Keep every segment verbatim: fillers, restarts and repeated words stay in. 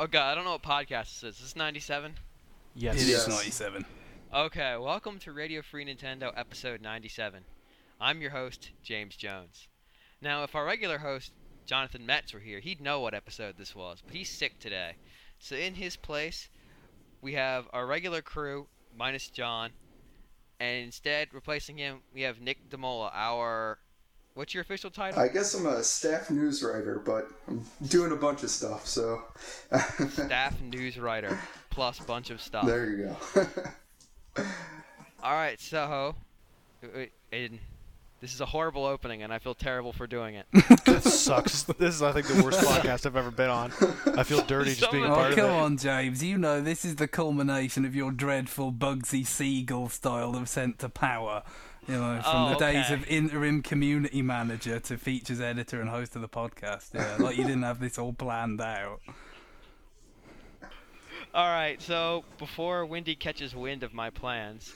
Oh god, I don't know what podcast this is. Is this ninety-seven? Yes. It yes. is ninety-seven. Okay, welcome to Radio Free Nintendo episode ninety-seven. I'm your host, James Jones. Now, if our regular host, Jonathan Metz, were here, he'd know what episode this was, but he's sick today. So in his place, we have our regular crew, minus John, and instead, replacing him, we have Nick DeMola, our... What's your official title? I guess I'm a staff news writer, but I'm doing a bunch of stuff, so... Staff news writer, plus bunch of stuff. There you go. Alright, so... Wait, Aiden, this is a horrible opening, and I feel terrible for doing it. This sucks. This is, I think, the worst podcast I've ever been on. I feel dirty just being a Someone- part Oh, of it. come on, James. You know this is the culmination of your dreadful Bugsy Siegel style of Sent to Power. You know, from Oh, the days okay. of interim community manager to features editor and host of the podcast. Yeah, like you didn't have this all planned out. Alright, so before Wendy catches wind of my plans,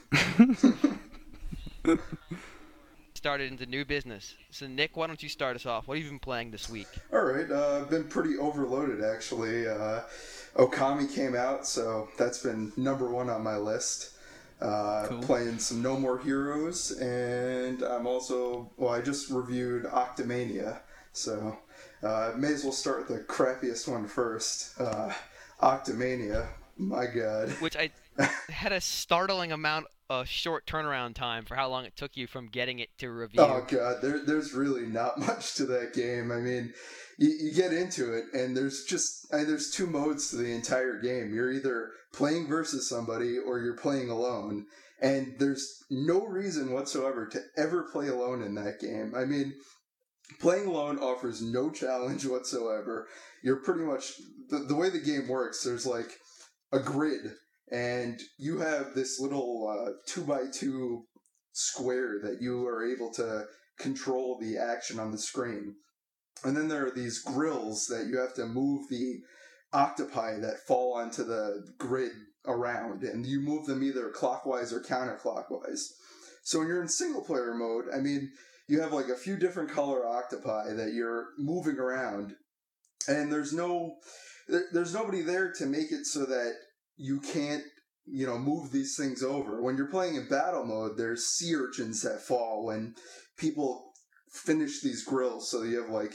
started into new business. So Nick, why don't you start us off? What have you been playing this week? Alright, uh, I've been pretty overloaded, actually. Uh, Okami came out, so that's been number one on my list. Uh, Cool. Playing some No More Heroes, and I'm also, well, I just reviewed Octomania, so uh, may as well start with the crappiest one first. Uh, Octomania, my god. Which I had a startling amount of short turnaround time for how long it took you from getting it to review. Oh god, there, there's really not much to that game. I mean, you, you get into it, and there's just I, there's two modes to the entire game. You're either playing versus somebody, or you're playing alone. And there's no reason whatsoever to ever play alone in that game. I mean, playing alone offers no challenge whatsoever. You're pretty much the, the way the game works. There's like a grid, and you have this little uh, two by two square that you are able to control the action on the screen. And then there are these grills that you have to move the octopi that fall onto the grid around, and you move them either clockwise or counterclockwise. So when you're in single player mode, I mean, you have like a few different color octopi that you're moving around, and there's no there, there's nobody there to make it so that you can't, you know, move these things over. When you're playing in battle mode, there's sea urchins that fall when people finish these grills, so you have like,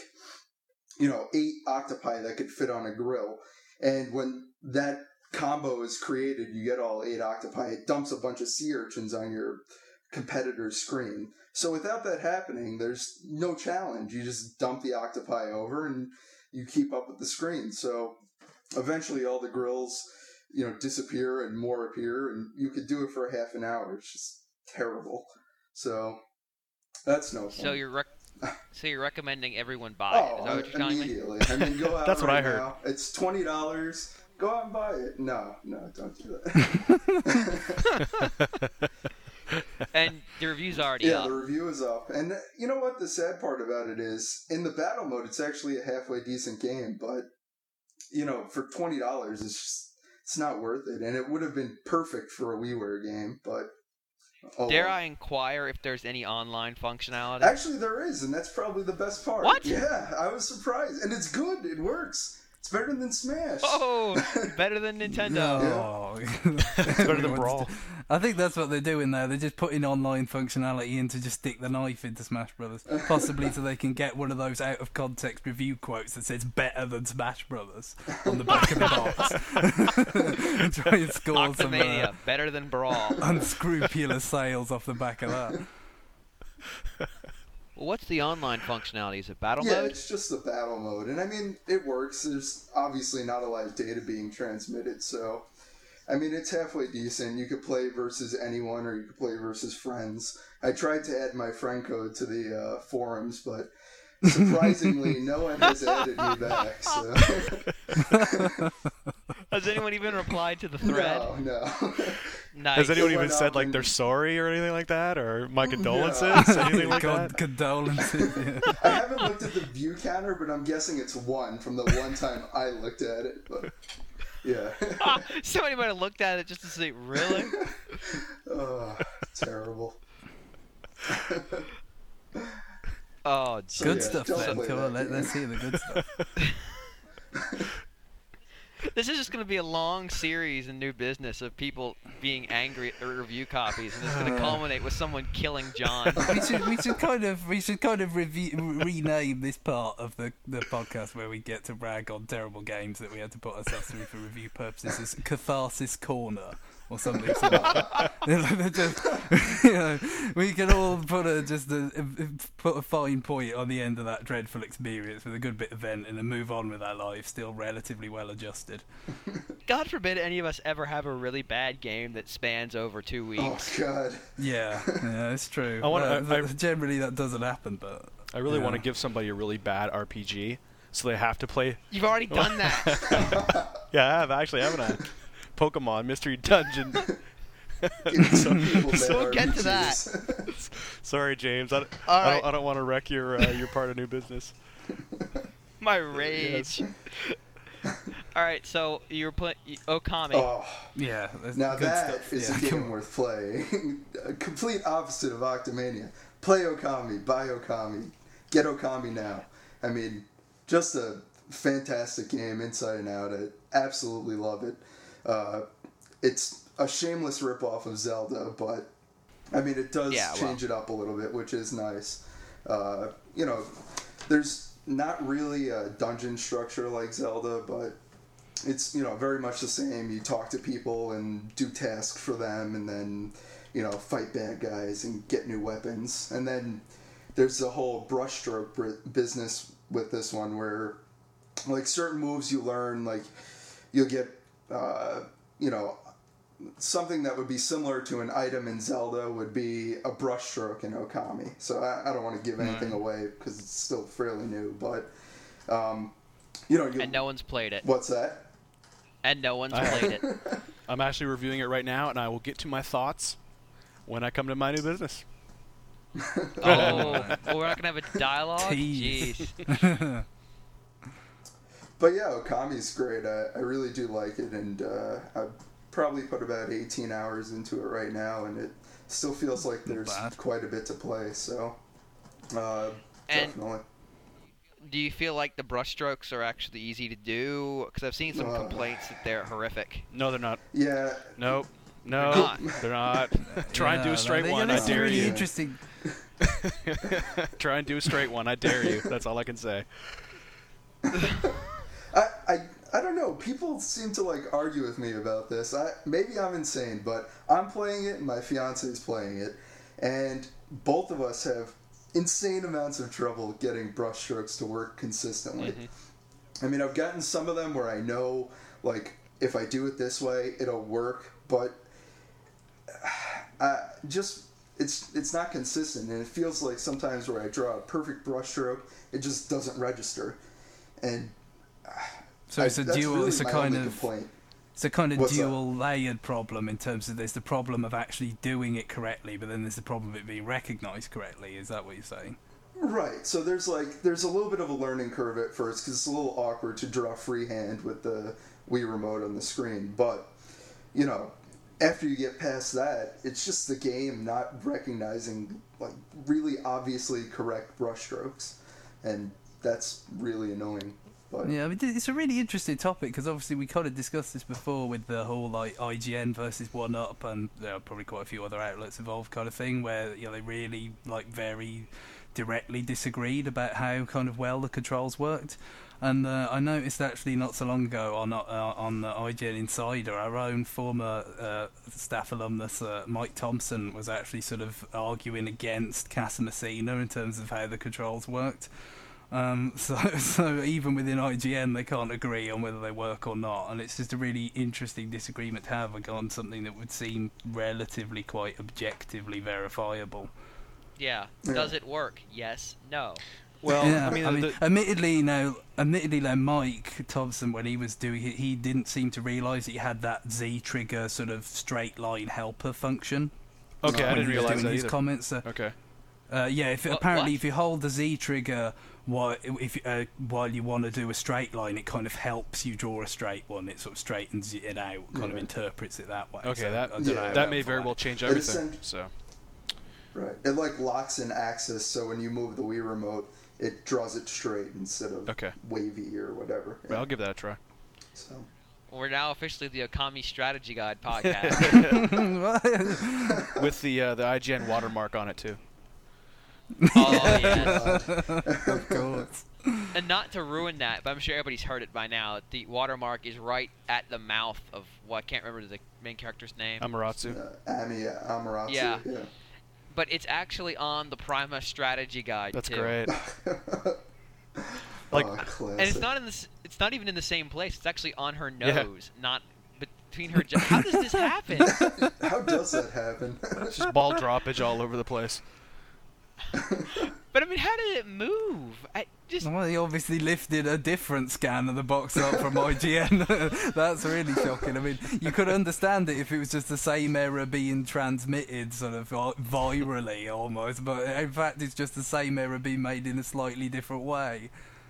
you know, eight octopi that could fit on a grill. And when that combo is created, you get all eight octopi. It dumps a bunch of sea urchins on your competitor's screen. So without that happening, there's no challenge. You just dump the octopi over and you keep up with the screen. So eventually all the grills, you know, disappear and more appear, and you could do it for a half an hour. It's just terrible. So that's no fun. So you're rec- so you're recommending everyone buy it? Is Oh, that what you're telling me? immediately. I mean, go out That's what right I heard. now. It's twenty dollars. Go out and buy it. No, no, don't do that. And the review's already Yeah, up. the review is up. And you know what the sad part about it is? In the battle mode, it's actually a halfway decent game, but, you know, for twenty dollars, it's just, it's not worth it. And it would have been perfect for a WiiWare game, but... Oh, Dare well. I inquire if there's any online functionality? Actually, there is, and that's probably the best part. What? Yeah, I was surprised. And it's good. It works. It's better than Smash. Oh, better than Nintendo. No. It's better than Brawl. I think that's what they're doing there. They're just putting online functionality in to just stick the knife into Smash Brothers, possibly so they can get one of those out of context review quotes that says "better than Smash Brothers" on the back of the box, and try and score some Octomania, uh, better than Brawl. unscrupulous sales off the back of that. Well, what's the online functionality? Is it battle Yeah, mode? it's just the battle mode. And I mean, it works. There's obviously not a lot of data being transmitted, so... I mean, it's halfway decent. You could play versus anyone, or you could play versus friends. I tried to add my friend code to the uh, forums, but surprisingly, no one has added me back, so... Has anyone even replied to the thread? No, no. Nice. Has anyone It even went said up like and- they're sorry or anything like that, or my No. condolences, anything like Con- that? Condolences. Yeah. I haven't looked at the view counter, but I'm guessing it's one from the one time I looked at it, but... Yeah. Ah, somebody might have looked at it just to see, really? Oh, terrible. Oh, So, Good yeah, stuff, don't then. play Come that on, let, game. let's hear the good stuff. This is just going to be a long series in New Business of people being angry at the review copies, and it's going to culminate with someone killing John. we should we should kind of we should kind of review, rename this part of the, the podcast where we get to brag on terrible games that we had to put ourselves through for review purposes as Catharsis Corner or something similar. just, you know, we can all put a just a, put a fine point on the end of that dreadful experience with a good bit of vent and then move on with our lives still relatively well adjusted. God forbid any of us ever have a really bad game that spans over two weeks. Oh God. Yeah, yeah, it's true. I wanna- Uh, I- I- generally, that doesn't happen, but I really yeah. want to give somebody a really bad R P G, so they have to play. You've already done that. Yeah, I have actually, haven't I? Pokemon Mystery Dungeon. Giving some people bad So we'll get to that. R P Gs. Sorry, James. I, don't- All I right. don't, I don't want to wreck your uh, your part of New Business. My rage. Yes. All right, so you were playing Okami. Oh, yeah. That's now good that stuff. is yeah, a come game on. worth playing. A complete opposite of Octomania. Play Okami, buy Okami, get Okami now. I mean, just a fantastic game inside and out. I absolutely love it. Uh, it's a shameless ripoff of Zelda, but I mean, it does Yeah, well. change it up a little bit, which is nice. Uh, you know, there's not really a dungeon structure like Zelda, but it's, you know, very much the same. You talk to people and do tasks for them, and then, you know, fight bad guys and get new weapons. And then there's the whole brushstroke br- business with this one where, like, certain moves you learn, like, you'll get, uh, you know, something that would be similar to an item in Zelda would be a brushstroke in Okami. So I, I don't want to give anything away because it's still fairly new, but, um, you know, you And no one's played it. what's that? And no one's I- played it. I'm actually reviewing it right now, and I will get to my thoughts when I come to my new business. Oh, well, we're not going to have a dialogue? Tease. Jeez. But yeah, Okami's great. I, I really do like it, and uh, I've probably put about eighteen hours into it right now, and it still feels like Not there's bad. quite a bit to play, so uh, And- definitely. Do you feel like the brushstrokes are actually easy to do? Because I've seen some Uh. complaints that they're horrific. No, they're not. Yeah, Nope. No, not. they're not. Try and do Yeah, a straight no, one. yeah, I this is dare really you. interesting. Try and do a straight one. I dare you. That's all I can say. I, I I don't know. People seem to like argue with me about this. I maybe I'm insane, but I'm playing it and my fiance's playing it, and both of us have insane amounts of trouble getting brushstrokes to work consistently. I mean, I've gotten some of them where I know, like, if I do it this way, it'll work, but I just it's it's not consistent, and it feels like sometimes where I draw a perfect brushstroke, it just doesn't register, and So I- it's a that's dual. really It's a my kind only of. complaint. It's a kind of What's that? dual layered problem in terms of there's the problem of actually doing it correctly, but then there's the problem of it being recognised correctly. Is that what you're saying? Right. So there's like there's a little bit of a learning curve at first because it's a little awkward to draw freehand with the Wii remote on the screen. But you know, after you get past that, it's just the game not recognizing like really obviously correct brushstrokes, and that's really annoying. But Yeah, I mean, it's a really interesting topic because obviously we kind of discussed this before with the whole like I G N versus One Up and there are probably quite a few other outlets involved kind of thing where you know they really like very directly disagreed about how kind of well the controls worked. And uh, I noticed actually not so long ago on uh, on the I G N Insider, our own former uh, staff alumnus uh, Mike Thompson was actually sort of arguing against Casa Messina in terms of how the controls worked. Um, so, so even within I G N, they can't agree on whether they work or not, and it's just a really interesting disagreement to have on something that would seem relatively quite objectively verifiable. Yeah. Yeah. Does it work? Yes. No. Well, yeah, I mean, the, admittedly, now, admittedly, now, Mike Thompson, when he was doing it, he didn't seem to realise that he had that Z trigger sort of straight line helper function. okay, I when didn't he was realize doing that his either. comments. So, Okay. Uh, yeah, if What- apparently what? if you hold the Z trigger while if uh, while you want to do a straight line, it kind of helps you draw a straight one. It sort of straightens it out, kind of Yeah. interprets it that way. Okay, So, that I don't Yeah. know how that may helpful very that well change It everything. isn't- So right, it like locks in axis, so when you move the Wii remote, it draws it straight instead of okay, wavy or whatever. well, I'll give that a try. So We're now officially the Okami Strategy Guide podcast. With the uh, the I G N watermark on it too. Oh, yes. Of course. And not to ruin that, but I'm sure everybody's heard it by now. The watermark is right at the mouth of, well, I can't remember the main character's name. Amaterasu. Uh, Ami Amaterasu. Yeah. yeah. But it's actually on the Prima Strategy Guide, That's too. great. Like, oh, classic. And it's not in this. It's not even in the same place. It's actually on her Yeah. nose, not between her. Ju- How does this happen? How does that happen? It's just ball droppage all over the place. But I mean, how did it move? I just. Well, he obviously lifted a different scan of the box up from I G N. That's really shocking. I mean, you could understand it if it was just the same error being transmitted sort of vi- virally almost, but in fact it's just the same error being made in a slightly different way.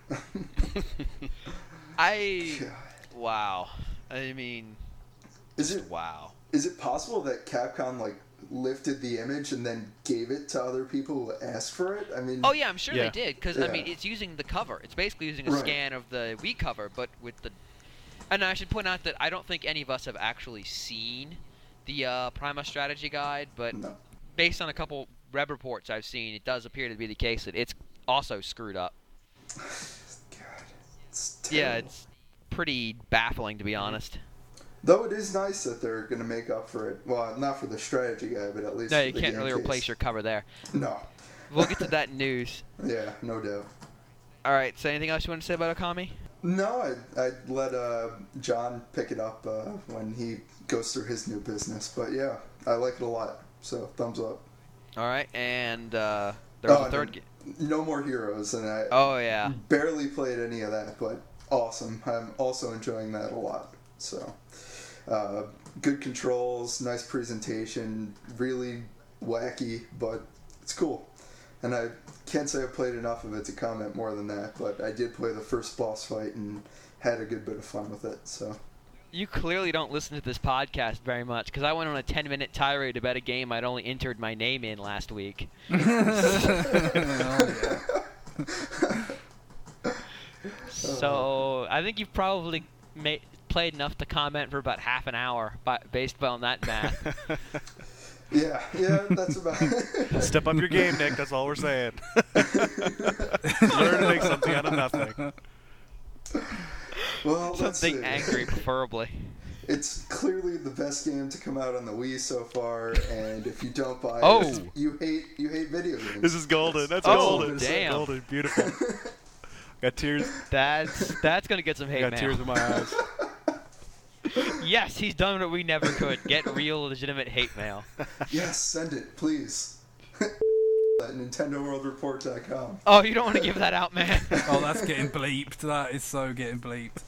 I. God. Wow. I mean. Is it Wow. is it possible that Capcom like lifted the image and then gave it to other people who asked for it? I mean, Oh yeah, I'm sure Yeah. they did because I Yeah. mean it's using the cover. It's basically using a Right. scan of the Wii cover, but with the. And I should point out that I don't think any of us have actually seen the uh, Prima Strategy Guide, but no. based on a couple web reports I've seen, it does appear to be the case that it's also screwed up. God, it's Yeah, terrible. it's pretty baffling to be honest. Though it is nice that they're going to make up for it. Well, not for the strategy guy, but at least No, for you the can't game really case. replace your cover there. No. We'll get to that in news. Yeah, no doubt. All right, so anything else you want to say about Okami? No, I'd, I'd let uh, John pick it up uh, when he goes through his new business. But yeah, I like it a lot. So thumbs up. All right, and uh, there was Oh, a third no, game. no More Heroes, and I Oh yeah. barely played any of that, but awesome. I'm also enjoying that a lot. So, uh, good controls, nice presentation, really wacky, but it's cool. And I can't say I've played enough of it to comment more than that, but I did play the first boss fight and had a good bit of fun with it. So, You clearly don't listen to this podcast very much because I went on a ten minute tirade about a game I'd only entered my name in last week. Oh, yeah. So I think you've probably ma- played enough to comment for about half an hour, by- based on that math. yeah, yeah, that's about it. Step up your game, Nick. That's all we're saying. Learn to make something out of nothing. Well, let's Something see. angry, preferably. It's clearly the best game to come out on the Wii so far, and if you don't buy Oh. it, you hate you hate video games. This is golden. That's Oh, golden. damn. Golden. Beautiful. Got tears. That's that's gonna get some hate Got mail. tears in my eyes. Yes, he's done what we never could. Get real, legitimate hate mail. Yes, send it, please. At Nintendo World Report dot com. Oh, you don't want to give that out, man. Oh, that's getting bleeped. That is so getting bleeped.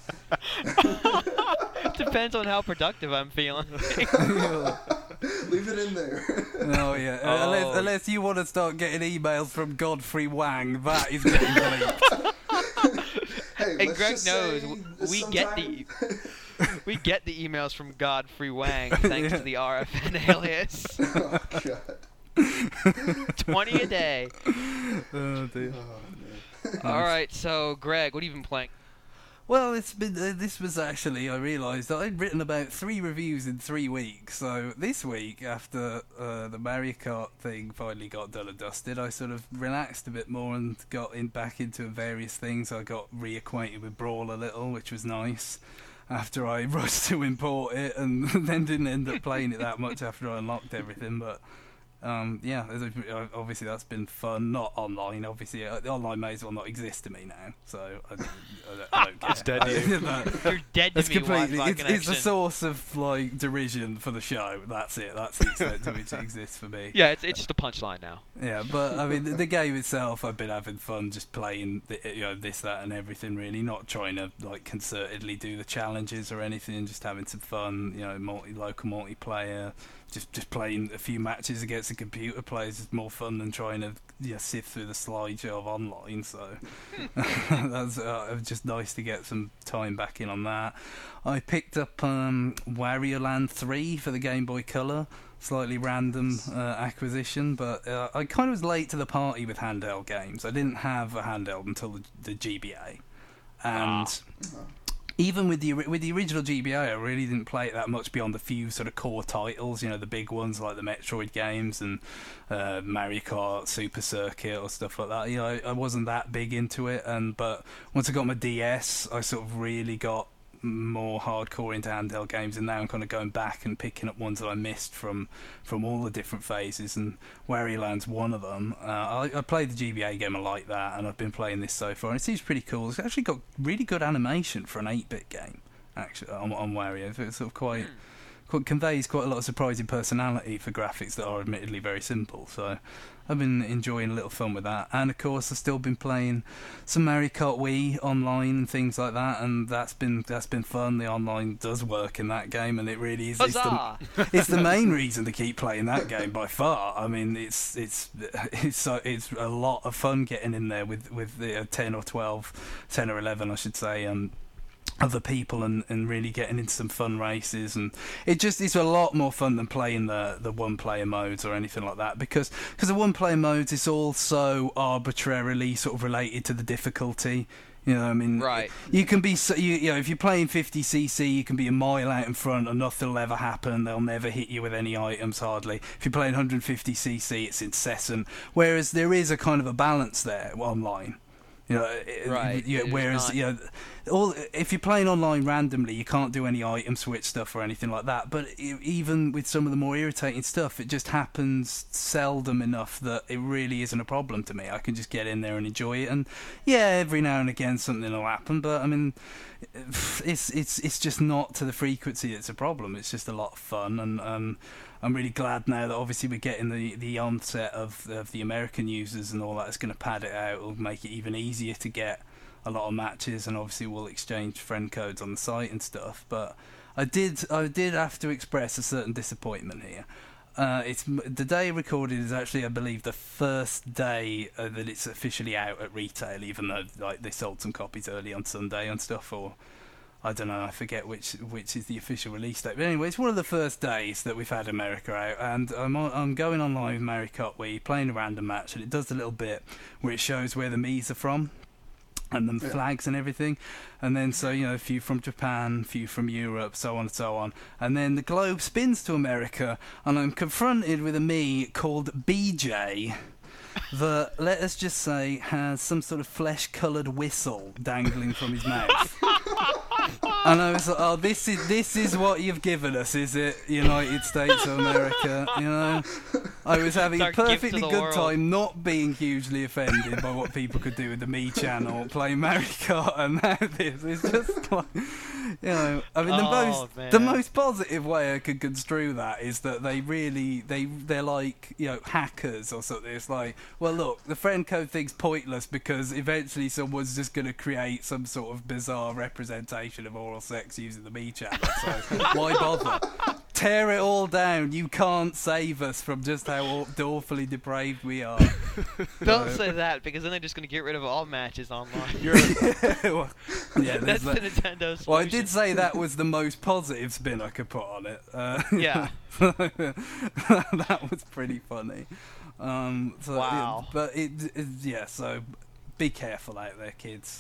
Depends on how productive I'm feeling. Leave it in there. Oh yeah, Oh. Unless, unless you want to start getting emails from Godfrey Wang, that is getting bleeped. Hey, And let's Greg just knows say w- this we get the sometime- we get the emails from Godfrey Wang thanks Yeah. to the R F N alias. Oh god. Twenty a day. Oh dear. Oh, man. All right, so Greg, what have you been playing? Well, it's been. Uh, this was actually. I realised that I'd written about three reviews in three weeks. So this week, after uh, the Mario Kart thing finally got done and dusted, I sort of relaxed a bit more and got in back into various things. I got reacquainted with Brawl a little, which was nice. After I rushed to import it, and then didn't end up playing it that much after I unlocked everything, but. Um, yeah, there's a- obviously that's been fun. Not online, obviously. Uh, online may as well not exist to me now, so I, don't- I, don't, I don't care. It's dead to you. But You're dead to it's me, completely. Wi-Fi It's, it's a connection. source of like derision for the show. That's it. That's the extent to which it exists for me. Yeah, it's it's just a punchline now. Yeah, but I mean, the, the game itself, I've been having fun just playing, the, you know, this, that, and everything. Really, not trying to like concertedly do the challenges or anything. Just having some fun. You know, multi local multiplayer. Just just playing a few matches against the computer players is more fun than trying to yeah, sift through the slideshow of online. So that's uh, just nice to get some time back in on that. I picked up um, Wario Land three for the Game Boy Color. Slightly random uh, acquisition, but uh, I kind of was late to the party with handheld games. I didn't have a handheld until the, the G B A, and even with the with the original G B A, I really didn't play it that much beyond the few sort of core titles, you know, the big ones like the Metroid games and uh, Mario Kart, Super Circuit or stuff like that. You know, I, I wasn't that big into it, and but once I got my D S, I sort of really got more hardcore into handheld games, and now I'm kind of going back and picking up ones that I missed from from all the different phases, and Wario Land's one of them. Uh, I, I played the G B A game, I like that, and I've been playing this so far, and it seems pretty cool. It's actually got really good animation for an eight-bit game, actually, on, on Wario. It's sort of quite, quite conveys quite a lot of surprising personality for graphics that are admittedly very simple, so I've been enjoying a little fun with that. And of course I've still been playing some Mario Kart Wii online and things like that, and that's been that's been fun. The online does work in that game, and it really is it's the, it's the main reason to keep playing that game by far. I mean, it's it's it's so it's a lot of fun getting in there with with the uh, ten or twelve, ten or eleven I should say, um other people, and, and really getting into some fun races, and it just it's a lot more fun than playing the the one player modes or anything like that, because because the one player modes is all so arbitrarily sort of related to the difficulty. You know, I mean, right. You can be, so, you, you know, if you're playing fifty c c, you can be a mile out in front and nothing will ever happen. They'll never hit you with any items, hardly. If you're playing one hundred fifty c c, it's incessant. Whereas there is a kind of a balance there online. You know, right. You, whereas not... you know, all if you're playing online randomly, you can't do any item switch stuff or anything like that. But it, even with some of the more irritating stuff, it just happens seldom enough that it really isn't a problem to me. I can just get in there and enjoy it. And yeah, every now and again something will happen, but I mean, it's it's it's just not to the frequency that's a problem. It's just a lot of fun, and um, I'm really glad now that obviously we're getting the, the onset of, of the American users and all that. It's going to pad it out. It'll make it even easier to get a lot of matches, and obviously we'll exchange friend codes on the site and stuff. But I did I did have to express a certain disappointment here. Uh, it's the day recorded is actually, I believe, the first day uh, that it's officially out at retail, even though like they sold some copies early on Sunday and stuff, or I don't know, I forget which which is the official release date. But anyway, it's one of the first days that we've had America out, and I'm on, I'm going online with Mario Kart Wii, playing a random match, and it does a little bit where it shows where the Miis are from, and the yeah. flags and everything. And then, so, you know, a few from Japan, a few from Europe, so on and so on. And then the globe spins to America, and I'm confronted with a Mii called B J that, let us just say, has some sort of flesh-coloured whistle dangling from his mouth. And I was like, oh, this is this is what you've given us, is it, United States of America? You know, I was having a perfectly good world. time, not being hugely offended by what people could do with the Mii channel, playing Mario Kart, and now this is just like, you know, I mean, the oh, most man. the most positive way I could construe that is that they really they they're like, you know, hackers or something. It's like, well, look, the friend code thing's pointless because eventually someone's just going to create some sort of bizarre representation of oral sex using the Mii channel, so why bother? Tear it all down. You can't save us from just how awfully depraved we are. Don't say that, because then they're just going to get rid of all matches online. You're yeah, well, yeah, that's that. the Nintendo solution. Well, I did say that was the most positive spin I could put on it. Uh, yeah. That was pretty funny. Um, so, wow. It, but it, it, yeah, so be careful out there, kids.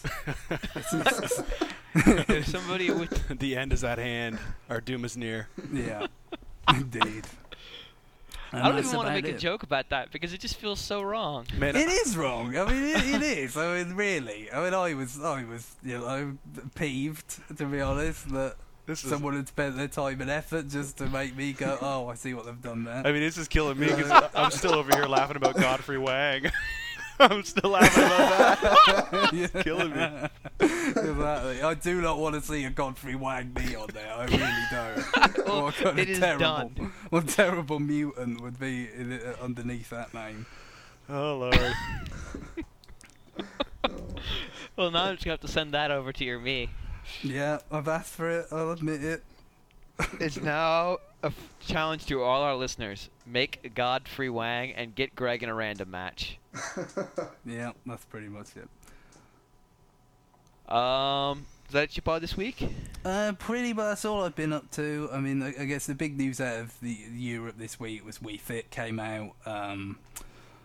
If somebody with the end is at hand, our doom is near. Yeah, indeed. And I don't even want to make it. a joke about that because it just feels so wrong. Man, it is wrong. I mean, it, it is. I mean, really. I mean, I was, I was, you know, peeved, to be honest, that this someone is... had spent their time and effort just to make me go, oh, I see what they've done there. I mean, this is killing me because I'm still over here laughing about Godfrey Wang. I'm still laughing about that. Yeah. It's killing me. Exactly. I do not want to see a Godfrey Wang Mii on there. I really don't. Well, what kind it of is terrible, done. What terrible mutant would be in, uh, underneath that name? Oh, Lord. Well, now I'm just going to have to send that over to your Mii. Yeah, I've asked for it. I'll admit it. It's now a f- challenge to all our listeners. Make Godfrey Wang and get Greg in a random match. Yeah, that's pretty much it. Um, is that it you bought this week? Uh, pretty much that's all I've been up to. I mean, I, I guess the big news out of the Europe this week was Wii Fit came out. Um,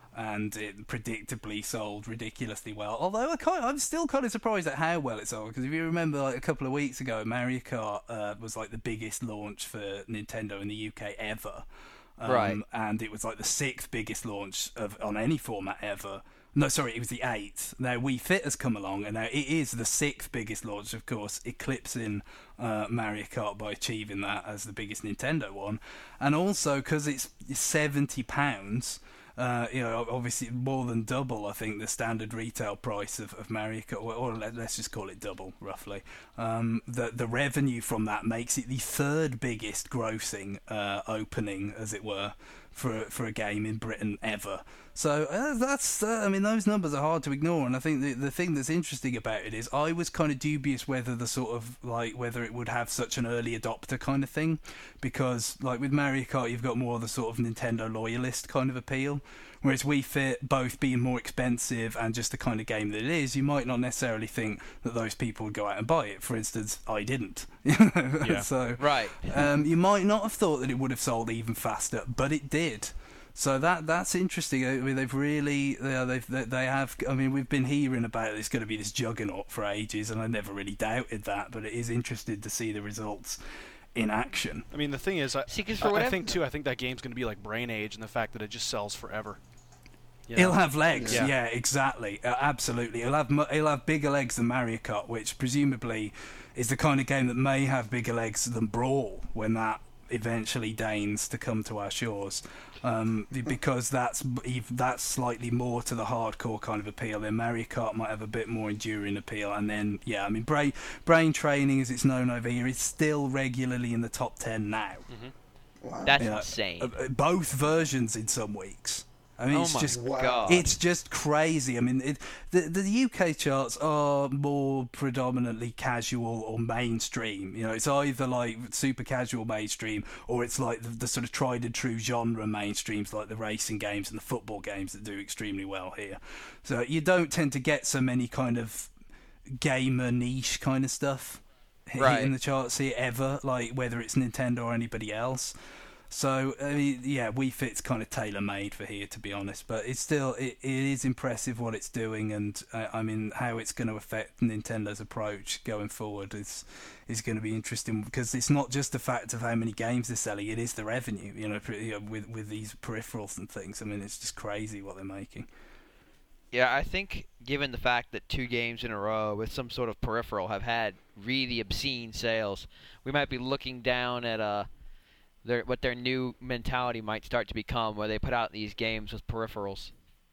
and it predictably sold ridiculously well. Although I kind I'm still kind of surprised at how well it sold, because if you remember, like a couple of weeks ago, Mario Kart uh, was like the biggest launch for Nintendo in the U K ever, um, Right. and it was like the sixth biggest launch of on any format ever. No, sorry, it was the eighth. Now Wii Fit has come along, and now it is the sixth biggest launch, of course, eclipsing uh, Mario Kart by achieving that as the biggest Nintendo one, and also because it's seventy pounds. Uh, you know, obviously more than double, I think, the standard retail price of, of Mario Kart, or, or let's just call it double, roughly. Um, the the revenue from that makes it the third biggest grossing uh, opening, as it were, for for a game in Britain ever. So uh, that's, uh, I mean, those numbers are hard to ignore, and I think the the thing that's interesting about it is I was kind of dubious whether the sort of, like, whether it would have such an early adopter kind of thing, because, like, with Mario Kart, you've got more of the sort of Nintendo loyalist kind of appeal, whereas Wii Fit, both being more expensive and just the kind of game that it is, you might not necessarily think that those people would go out and buy it. For instance, I didn't. Yeah. So, Right. um, you might not have thought that it would have sold even faster, but it did. So that that's interesting. I mean, they've really, uh, they've they, they have. I mean, we've been hearing about it's going to be this juggernaut for ages, and I never really doubted that. But it is interesting to see the results in action. I mean, the thing is, I, See, 'cause for I, I whatever- think too. I think that game's going to be like Brain Age, and the fact that it just sells forever. You know? He'll have legs, Yeah. yeah, exactly, uh, absolutely. He'll have mu- he'll have bigger legs than Mario Kart, which presumably is the kind of game that may have bigger legs than Brawl when that eventually deigns to come to our shores, um, because that's ev- that's slightly more to the hardcore kind of appeal. Then Mario Kart might have a bit more enduring appeal, and then yeah, I mean, brain brain training, as it's known over here, is still regularly in the top ten now. Wow. That's You know, insane. uh, uh, both versions in some weeks. I mean, Oh it's my just Wow. it's just crazy. I mean, it, the the U K charts are more predominantly casual or mainstream. You know, it's either like super casual mainstream, or it's like the, the sort of tried and true genre mainstreams, like the racing games and the football games that do extremely well here. So you don't tend to get so many kind of gamer niche kind of stuff hit Right. in the charts here ever, like whether it's Nintendo or anybody else. So I mean, yeah, Wii Fit's kind of tailor-made for here, to be honest. But it's still, it, it is impressive what it's doing, and uh, I mean, how it's going to affect Nintendo's approach going forward is is going to be interesting, because it's not just the fact of how many games they're selling; it is the revenue. You know, pre- you know, with with these peripherals and things. I mean, it's just crazy what they're making. Yeah, I think given the fact that two games in a row with some sort of peripheral have had really obscene sales, we might be looking down at uh, their what their new mentality might start to become, where they put out these games with peripherals.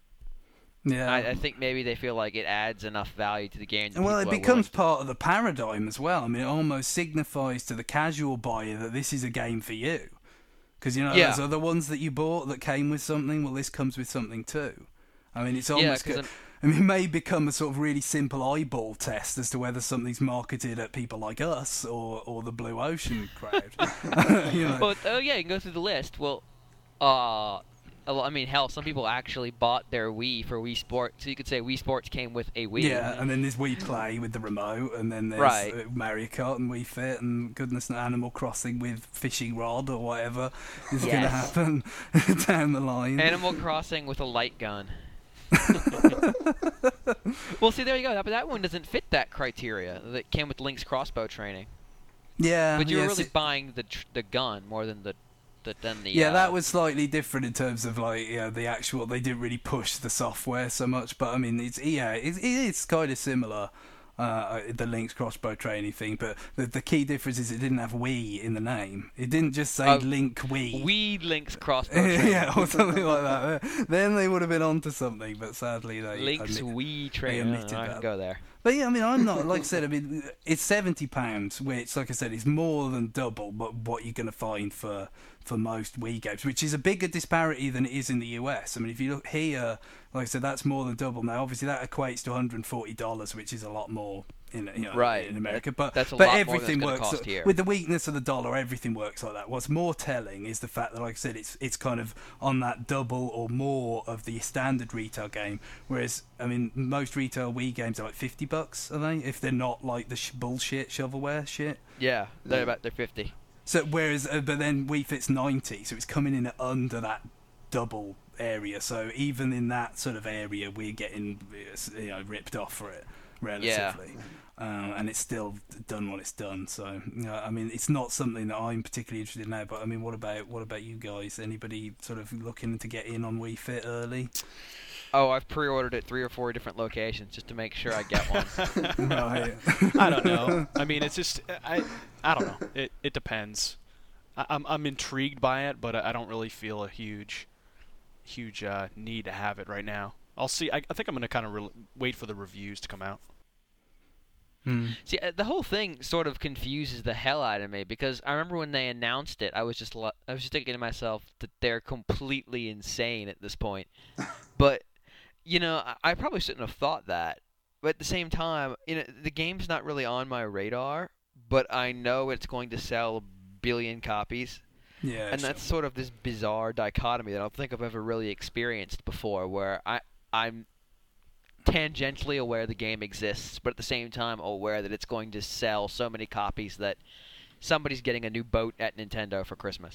Yeah, I, I think maybe they feel like it adds enough value to the game. That well, it people are becomes willing part of the paradigm as well. I mean, it almost signifies to the casual buyer that this is a game for you. Because, you know, Yeah. those other ones that you bought that came with something, well, this comes with something too. I mean, it's Yeah, almost... 'cause go- I'm- I mean, it may become a sort of really simple eyeball test as to whether something's marketed at people like us or, or the Blue Ocean crowd. you know. But oh yeah, you can go through the list. Well, uh, well, I mean, hell, some people actually bought their Wii for Wii Sports, so you could say Wii Sports came with a Wii. Yeah, and then there's Wii Play with the remote, and then there's Right. uh, Mario Kart and Wii Fit, and goodness, knows, Animal Crossing with fishing rod or whatever is going to Yes. happen down the line. Animal Crossing with a light gun. Well, see, there you go. That, but that one doesn't fit that criteria. That came with Link's crossbow training. yeah, But you yeah, were really so- buying the tr- the gun more than the, the than the. yeah, uh, that was slightly different in terms of like yeah, the actual. They didn't really push the software so much, but I mean, it's yeah, it, it is kind of similar. Uh, the Link's crossbow training thing, but the, the key difference is it didn't have Wii in the name. It didn't just say Oh, Link Wii. Wii Link's crossbow training. yeah, or something like that. Then they would have been onto something, but sadly they Link's admit- Wii training. omitted I that. can go there. But yeah, I mean, I'm not, like I said, I mean, it's seventy pounds, which, like I said, is more than double what, what you're going to find for, for most Wii games, which is a bigger disparity than it is in the U S. I mean, if you look here, like I said, that's more than double. Now, obviously, that equates to one hundred forty dollars, which is a lot more in, you know, Right. in America. But, That's a but lot more than it's everything gonna works. cost here. With the weakness of the dollar, everything works like that. What's more telling is the fact that, like I said, it's it's kind of on that double or more of the standard retail game, whereas, I mean, most retail Wii games are like fifty bucks, are they? If they're not like the sh- bullshit shovelware shit. Yeah, they're about they're fifty. So whereas, uh, but then Wii Fit's ninety, so it's coming in at under that double area. So even in that sort of area, we're getting you know ripped off for it relatively. Yeah. Um, and it's still done what it's done. So, you know, I mean, it's not something that I'm particularly interested in now. But I mean, what about what about you guys? Anybody sort of looking to get in on Wii Fit early? Oh, I've pre-ordered at three or four different locations just to make sure I get one. Right. I don't know. I mean, it's just I I don't know. It it depends. I, I'm I'm intrigued by it, but I don't really feel a huge huge uh, need to have it right now. I'll see. I, I think I'm gonna kind of re- wait for the reviews to come out. Hmm. See, uh, the whole thing sort of confuses the hell out of me because I remember when they announced it, I was just lo- I was just thinking to myself that they're completely insane at this point. But you know, I, I probably shouldn't have thought that. But at the same time, you know, the game's not really on my radar, but I know it's going to sell a billion copies. Yeah. And sure. that's sort of this bizarre dichotomy that I don't think I've ever really experienced before, where I I'm tangentially aware the game exists, but at the same time aware that it's going to sell so many copies that somebody's getting a new boat at Nintendo for Christmas.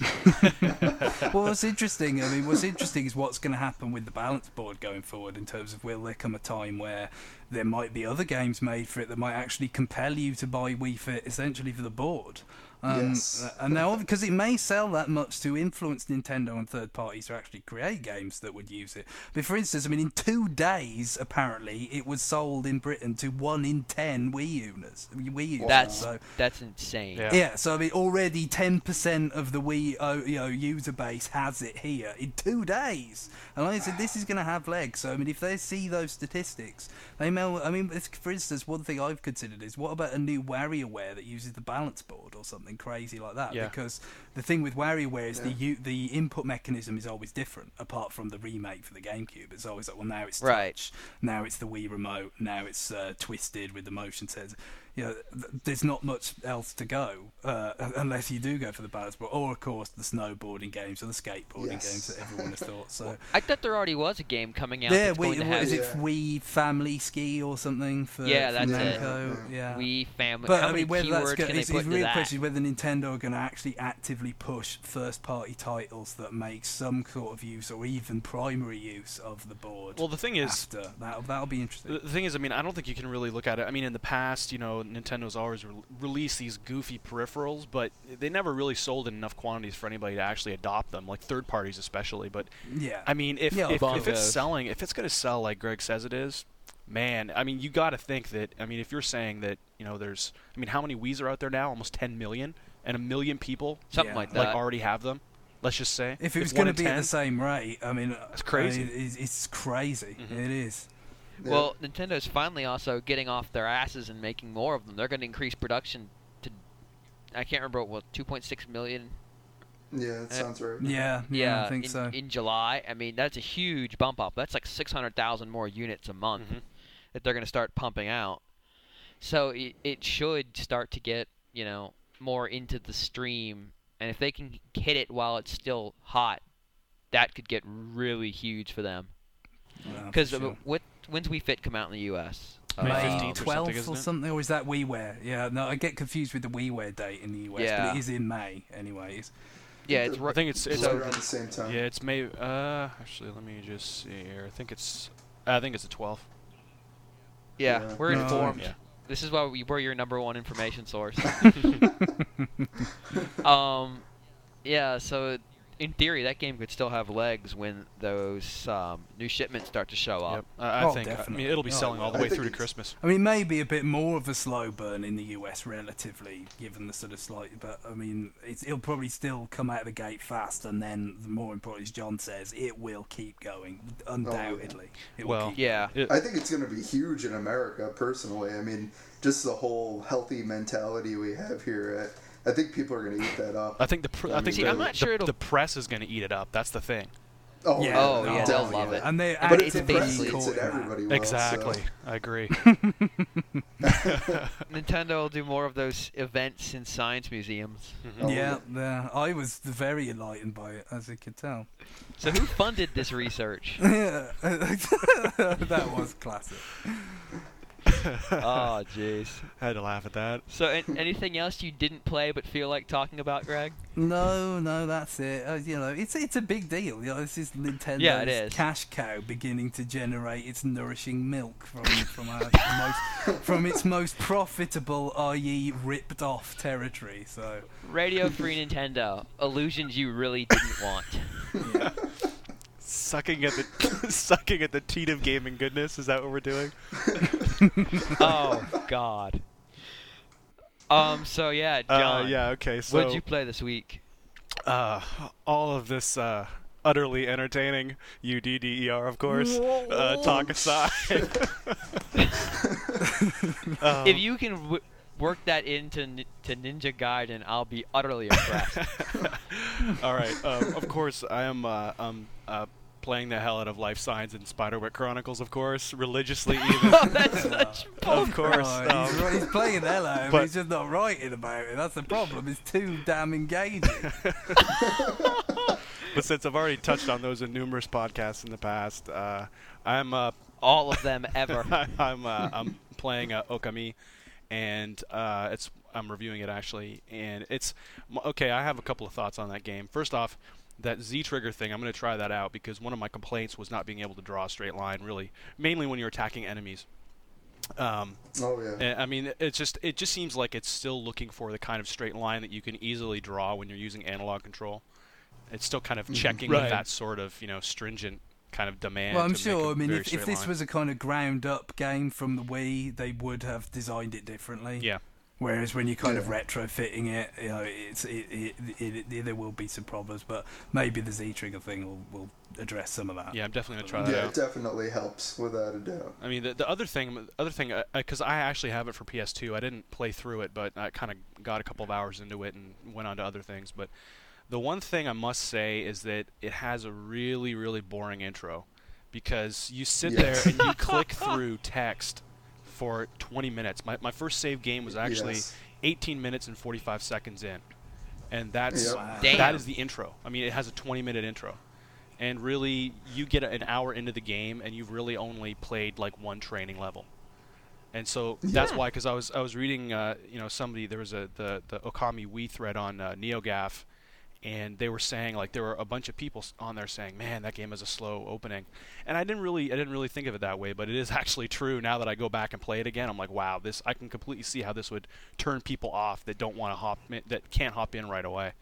Well, what's interesting, I mean, what's interesting is what's going to happen with the balance board going forward in terms of will there come a time where there might be other games made for it that might actually compel you to buy Wii Fit essentially for the board. Um, Yes. And now, because it may sell that much to influence Nintendo and third parties to actually create games that would use it. But for instance, I mean, in two days, apparently, it was sold in Britain to one in ten Wii owners. Wii users. That's So, that's insane. Yeah. yeah, so I mean, already ten percent of the Wii uh, you know, user base has it here in two days. And like I said, this is going to have legs. So I mean, if they see those statistics, they may. I mean, it's, for instance, one thing I've considered is what about a new WarioWare that uses the balance board or something crazy like that? Yeah. Because the thing with WarioWare is Yeah. the u- the input mechanism is always different. Apart from the remake for the GameCube, it's always like, well, now it's touch, Right. now it's the Wii remote, now it's uh, twisted with the motion sensor. You know, th- there's not much else to go uh, unless you do go for the balance board, or of course the snowboarding games or the skateboarding Yes. games that everyone has thought. So I thought there already was a game coming out yeah, that's going Wii, to what have is it? Yeah. Wii Family Ski or something for Yeah, for that's it. Namco? Yeah. Wii family. But How I many mean, whether that's keywords go- can they it's, put it's into real that? question is whether Nintendo are going to actually actively push first-party titles that make some sort of use or even primary use of the board. Well, the thing is, after that, that'll be interesting. The the thing is, I mean, I don't think you can really look at it. I mean, in the past, you know, Nintendo's always re- released these goofy peripherals, but they never really sold in enough quantities for anybody to actually adopt them, like third parties especially. But Yeah. I mean, if Yeah, if, if it's bongos. selling, if it's going to sell like Greg says it is, man, I mean, you got to think that. I mean, if you're saying that, you know, there's, I mean, how many Wiis are out there now? Almost ten million, and a million people Something Yeah. like like that. already have them. Let's just say If it was one going in to be at ten, the same rate, I mean, That's crazy. I mean, it's, it's crazy. Mhm. It is. Yeah. Well, Nintendo's finally also getting off their asses and making more of them. They're going to increase production to, I can't remember what, two point six million. yeah, that sounds right. Yeah, yeah, Yeah, I think in, so. in July. I mean, that's a huge bump up. That's like six hundred thousand more units a month Mhm. that they're going to start pumping out. So it, it should start to get, you know, more into the stream. And if they can hit it while it's still hot, that could get really huge for them. Yeah, for Because sure. what when's Wii Fit come out in the U S? May May fifteenth or something, twelfth isn't or it? something, or is that WiiWare? Yeah, no, I get confused with the WiiWare date in the U S, Yeah. but it is in May, anyways. Yeah, it's I right. think it's It's it's So- around the same time. yeah, it's May. Uh, actually, let me just see here. I think it's I think it's the twelfth. Yeah, Yeah. we're No, informed. Yeah. This is why we, we're your number one information source. um, yeah. So in theory, that game could still have legs when those um, new shipments start to show up. Yep. I, I Oh, think. I definitely. mean, it'll be Oh, selling all the I way think through to it's- Christmas. I mean, maybe a bit more of a slow burn in the U S relatively, given the sort of slight, but I mean, it's, it'll probably still come out of the gate fast, and then, more importantly, as John says, it will keep going, undoubtedly. It will Well, keep Yeah. It- I think it's going to be huge in America, personally. I mean, just the whole healthy mentality we have here. I, I think people are going to eat that up. I think the pr- I think See, the, I'm not the- sure it'll- the press is going to eat it up. That's the thing. Oh, Yeah, Oh, yeah, they'll definitely. love it. And they But But it's if the press basically eats caught it, in that. everybody will. Exactly. So. I agree. Nintendo will do more of those events in science museums. Mhm. Oh, Yeah, yeah, I was very enlightened by it, as you could tell. So who funded this research? Yeah, that was classic. Oh, jeez. I had to laugh at that. So, an- anything else you didn't play but feel like talking about, Greg? No, no, that's it. Uh, you know, it's it's a big deal. You know, this is Nintendo's Yeah, it is. cash cow beginning to generate its nourishing milk from from our most from its most profitable, that is, ripped off territory. So, Radio Free Nintendo. Illusions you really didn't want. yeah. Sucking at the sucking at the teat of gaming goodness. Is that what we're doing? Oh, God. Um. So, yeah, John. Uh, yeah. Okay. So. What did you play this week? Uh, all of this uh, utterly entertaining U D D E R, of course. Uh, talk aside. um, If you can w- work that into n- to Ninja Gaiden, I'll be utterly impressed. all right. Um, of course, I am. Uh, um, uh, playing the hell out of Life Science and Spiderwick Chronicles, of course, religiously even. Oh, that's such Of course. Oh, he's, um, he's playing the hell out of it, but- he's just not writing about it. That's the problem. It's too damn engaging. But since I've already touched on those in numerous podcasts in the past, uh, I'm uh, All of them ever. I'm uh, I'm playing uh, Okami, and uh, it's I'm reviewing it actually, and it's okay. I have a couple of thoughts on that game. First off, that Z trigger thing, I'm going to try that out because one of my complaints was not being able to draw a straight line, really, mainly when you're attacking enemies. Um, Oh yeah. and, I mean, it's just it just seems like it's still looking for the kind of straight line that you can easily draw when you're using analog control. It's still kind of checking Right. with that sort of, you know, stringent kind of demand. Well, I'm to make sure. a I mean, very if, if straight this line. was a kind of ground-up game from the Wii, they would have designed it differently. Yeah. Whereas when you're kind of Yeah. retrofitting it, you know, it's it, it, it, it, there will be some problems, but maybe the Z trigger thing will, will address some of that. Yeah, I'm definitely gonna try that Yeah, out. it definitely helps without a doubt. I mean, the, the other thing, other thing, because I actually have it for P S two. I didn't play through it, but I kind of got a couple of hours into it and went on to other things. But the one thing I must say is that it has a really, really boring intro, because you sit Yes. there and you click through text for twenty minutes. My my first save game was actually Yes. eighteen minutes and forty-five seconds in, and that's Yep. Wow. Damn. that is the intro. I mean, it has a twenty minute intro. And really, you get an hour into the game, and you've really only played like one training level. And so that's Yeah. why, because I was I was reading, uh, you know, somebody there was a the the Okami Wii thread on uh, NeoGAF, and they were saying like there were a bunch of people s- on there saying, man, that game has a slow opening. And I didn't really I didn't really think of it that way, but it is actually true. Now that I go back and play it again, I'm like, wow, this I can completely see how this would turn people off that don't want to hop in, that can't hop in right away.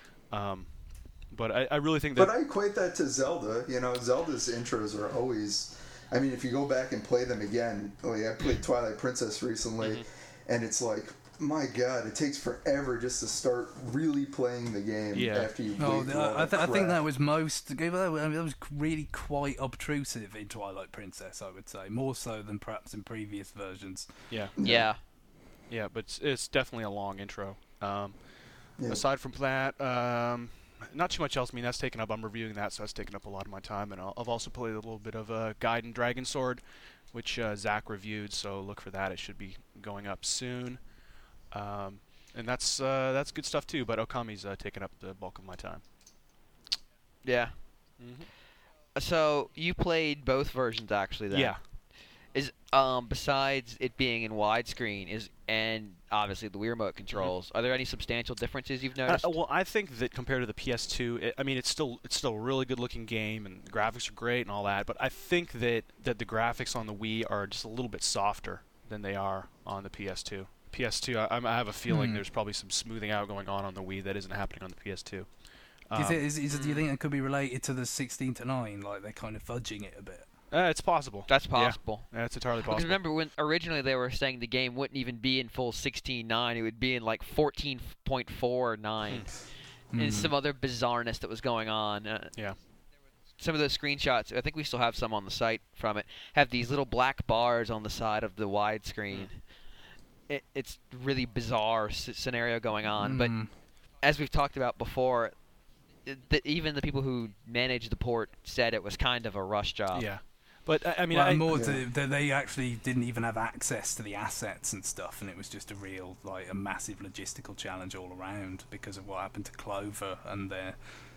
Um, but I, I really think that. But I equate that to Zelda. You know, Zelda's intros are always. I mean, if you go back and play them again, like I played Twilight Princess recently, Mhm. and it's like, my God, it takes forever just to start really playing the game Yeah. after you. Oh, wait through all I, the th- I think crap. that was most. I mean, that was really quite obtrusive in Twilight Princess, I would say, more so than perhaps in previous versions. yeah. Yeah. Yeah, but it's, it's definitely a long intro. Um, Yeah. Aside from that, um, not too much else. I mean, that's taken up. I'm reviewing that, so that's taken up a lot of my time. And I'll, I've also played a little bit of uh, Gaiden Dragon Sword, which uh, Zach reviewed. So look for that. It should be going up soon. Um, and that's uh, that's good stuff too. But Okami's uh, taken up the bulk of my time. Yeah. Mm-hmm. So you played both versions actually then. Yeah. Is um besides it being in widescreen is and obviously the Wii remote controls, are there any substantial differences you've Uh, noticed? well, I think that compared to the P S two, it, I mean, it's still it's still a really good looking game, and the graphics are great and all that. But I think that, that the graphics on the Wii are just a little bit softer than they are on the P S two. P S two, I, I have a feeling Hmm. there's probably some smoothing out going on on the Wii that isn't happening on the P S two. is Um, it, is, is, do you think it could be related to the sixteen to nine? Like they're kind of fudging it a bit? uh, it's possible. That's Yeah. possible. Yeah, it's entirely Because possible. remember when originally they were saying the game wouldn't even be in full sixteen nine, it would be in like fourteen point four nine. Hmm. And some other bizarreness that was going on. Uh, Yeah. Some of those screenshots, I think we still have some on the site from it, have these little black bars on the side of the widescreen. It, it's really bizarre s- scenario going on. But Hmm. as we've talked about before, it, the, even the people who managed the port said it was kind of a rush job. Yeah. But I, I mean, well, I, more Yeah. to, that they actually didn't even have access to the assets and stuff, and it was just a real, like, a massive logistical challenge all around because of what happened to Clover and their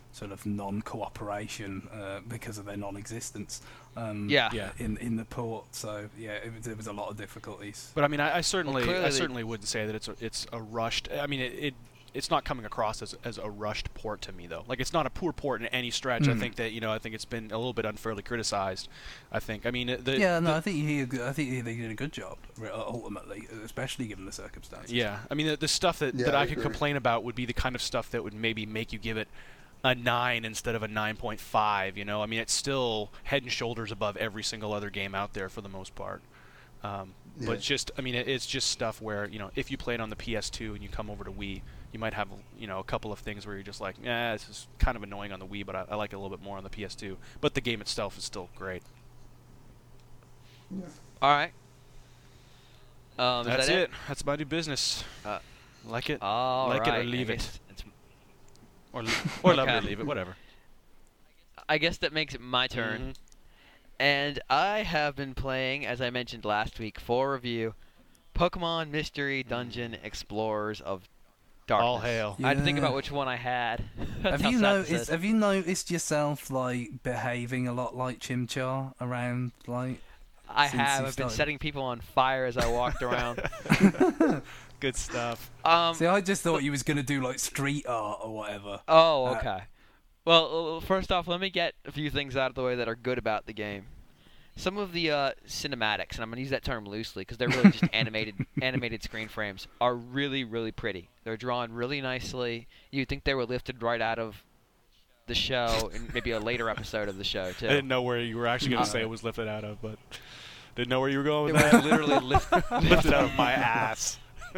sort of non-cooperation uh, because of their non-existence. Um, Yeah. Yeah. In in the port, so yeah, it was, there was a lot of difficulties. But I mean, I, I certainly, clearly I they- certainly wouldn't say that it's a, it's a rushed. I mean, it, it it's not coming across as as a rushed port to me though. Like it's not a poor port in any stretch. I Mm. think that you know, I think it's been a little bit unfairly criticized. I think. I mean, the, Yeah, no, the- I think he, I think he, they did a good job re- ultimately, especially given the circumstances. Yeah, I mean, the, the stuff that, Yeah, that I I could agree. complain about would be the kind of stuff that would maybe make you give it a nine instead of a nine point five. You know, I mean, it's still head and shoulders above every single other game out there for the most part. Um, Yeah. But it's just, I mean, it, it's just stuff where you know, if you play it on the P S two and you come over to Wii, you might have you know a couple of things where you're just like, yeah, this is kind of annoying on the Wii, but I, I like it a little bit more on the P S two. But the game itself is still great. Yeah. All right. Um, is That's that it. That's my new business. Uh, like it, All like right. it or leave I it, guess it's- or or love it or Okay. leave it, whatever. I guess that makes it my turn. Mhm. And I have been playing, as I mentioned last week, for review, Pokemon Mystery Dungeon Explorers of Darkness. All hail. I had to think Yeah. about which one I had. That's Have how you sad this noticed? is. Have you noticed yourself like behaving a lot like Chimchar around like? I since have. you I've been started? setting people on fire as I walked around. Good stuff. Um, See, I just thought you was gonna do like street art or whatever. oh, uh, okay. Well, uh, first off, let me get a few things out of the way that are good about the game. Some of the uh, cinematics, and I'm gonna use that term loosely because they're really just animated animated screen frames, are really really pretty. They're drawn really nicely. You'd think they were lifted right out of the show, and maybe a later episode of the show too. I didn't know where you were actually going Uh, to say it was lifted out of, but didn't know where you were going It with was that. literally lift, lifted out of my ass.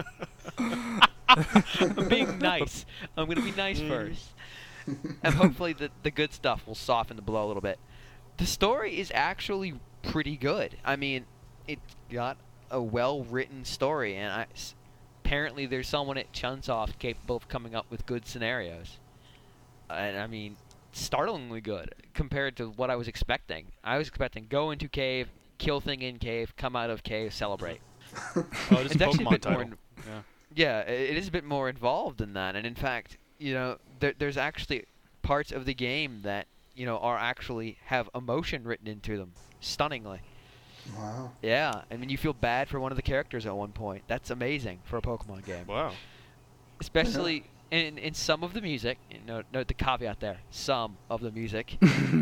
I'm being nice. I'm gonna be nice Mm. first, and hopefully the the good stuff will soften the blow a little bit. The story is actually pretty good. I mean, it's got a well-written story, and I, s- apparently there's someone at Chunsoft capable of coming up with good scenarios. And I mean, startlingly good compared to what I was expecting. I was expecting go into cave, kill thing in cave, come out of cave, celebrate. Oh, it is It's a actually a Pokemon bit title. more in- Yeah. Yeah, i- it is a bit more involved than that, and in fact, you know, there, there's actually parts of the game that you know are actually have emotion written into them, stunningly. Wow. Yeah, I mean, you feel bad for one of the characters at one point. That's amazing for a Pokemon game, Wow. especially in in some of the music. You know, note the caveat there: some of the music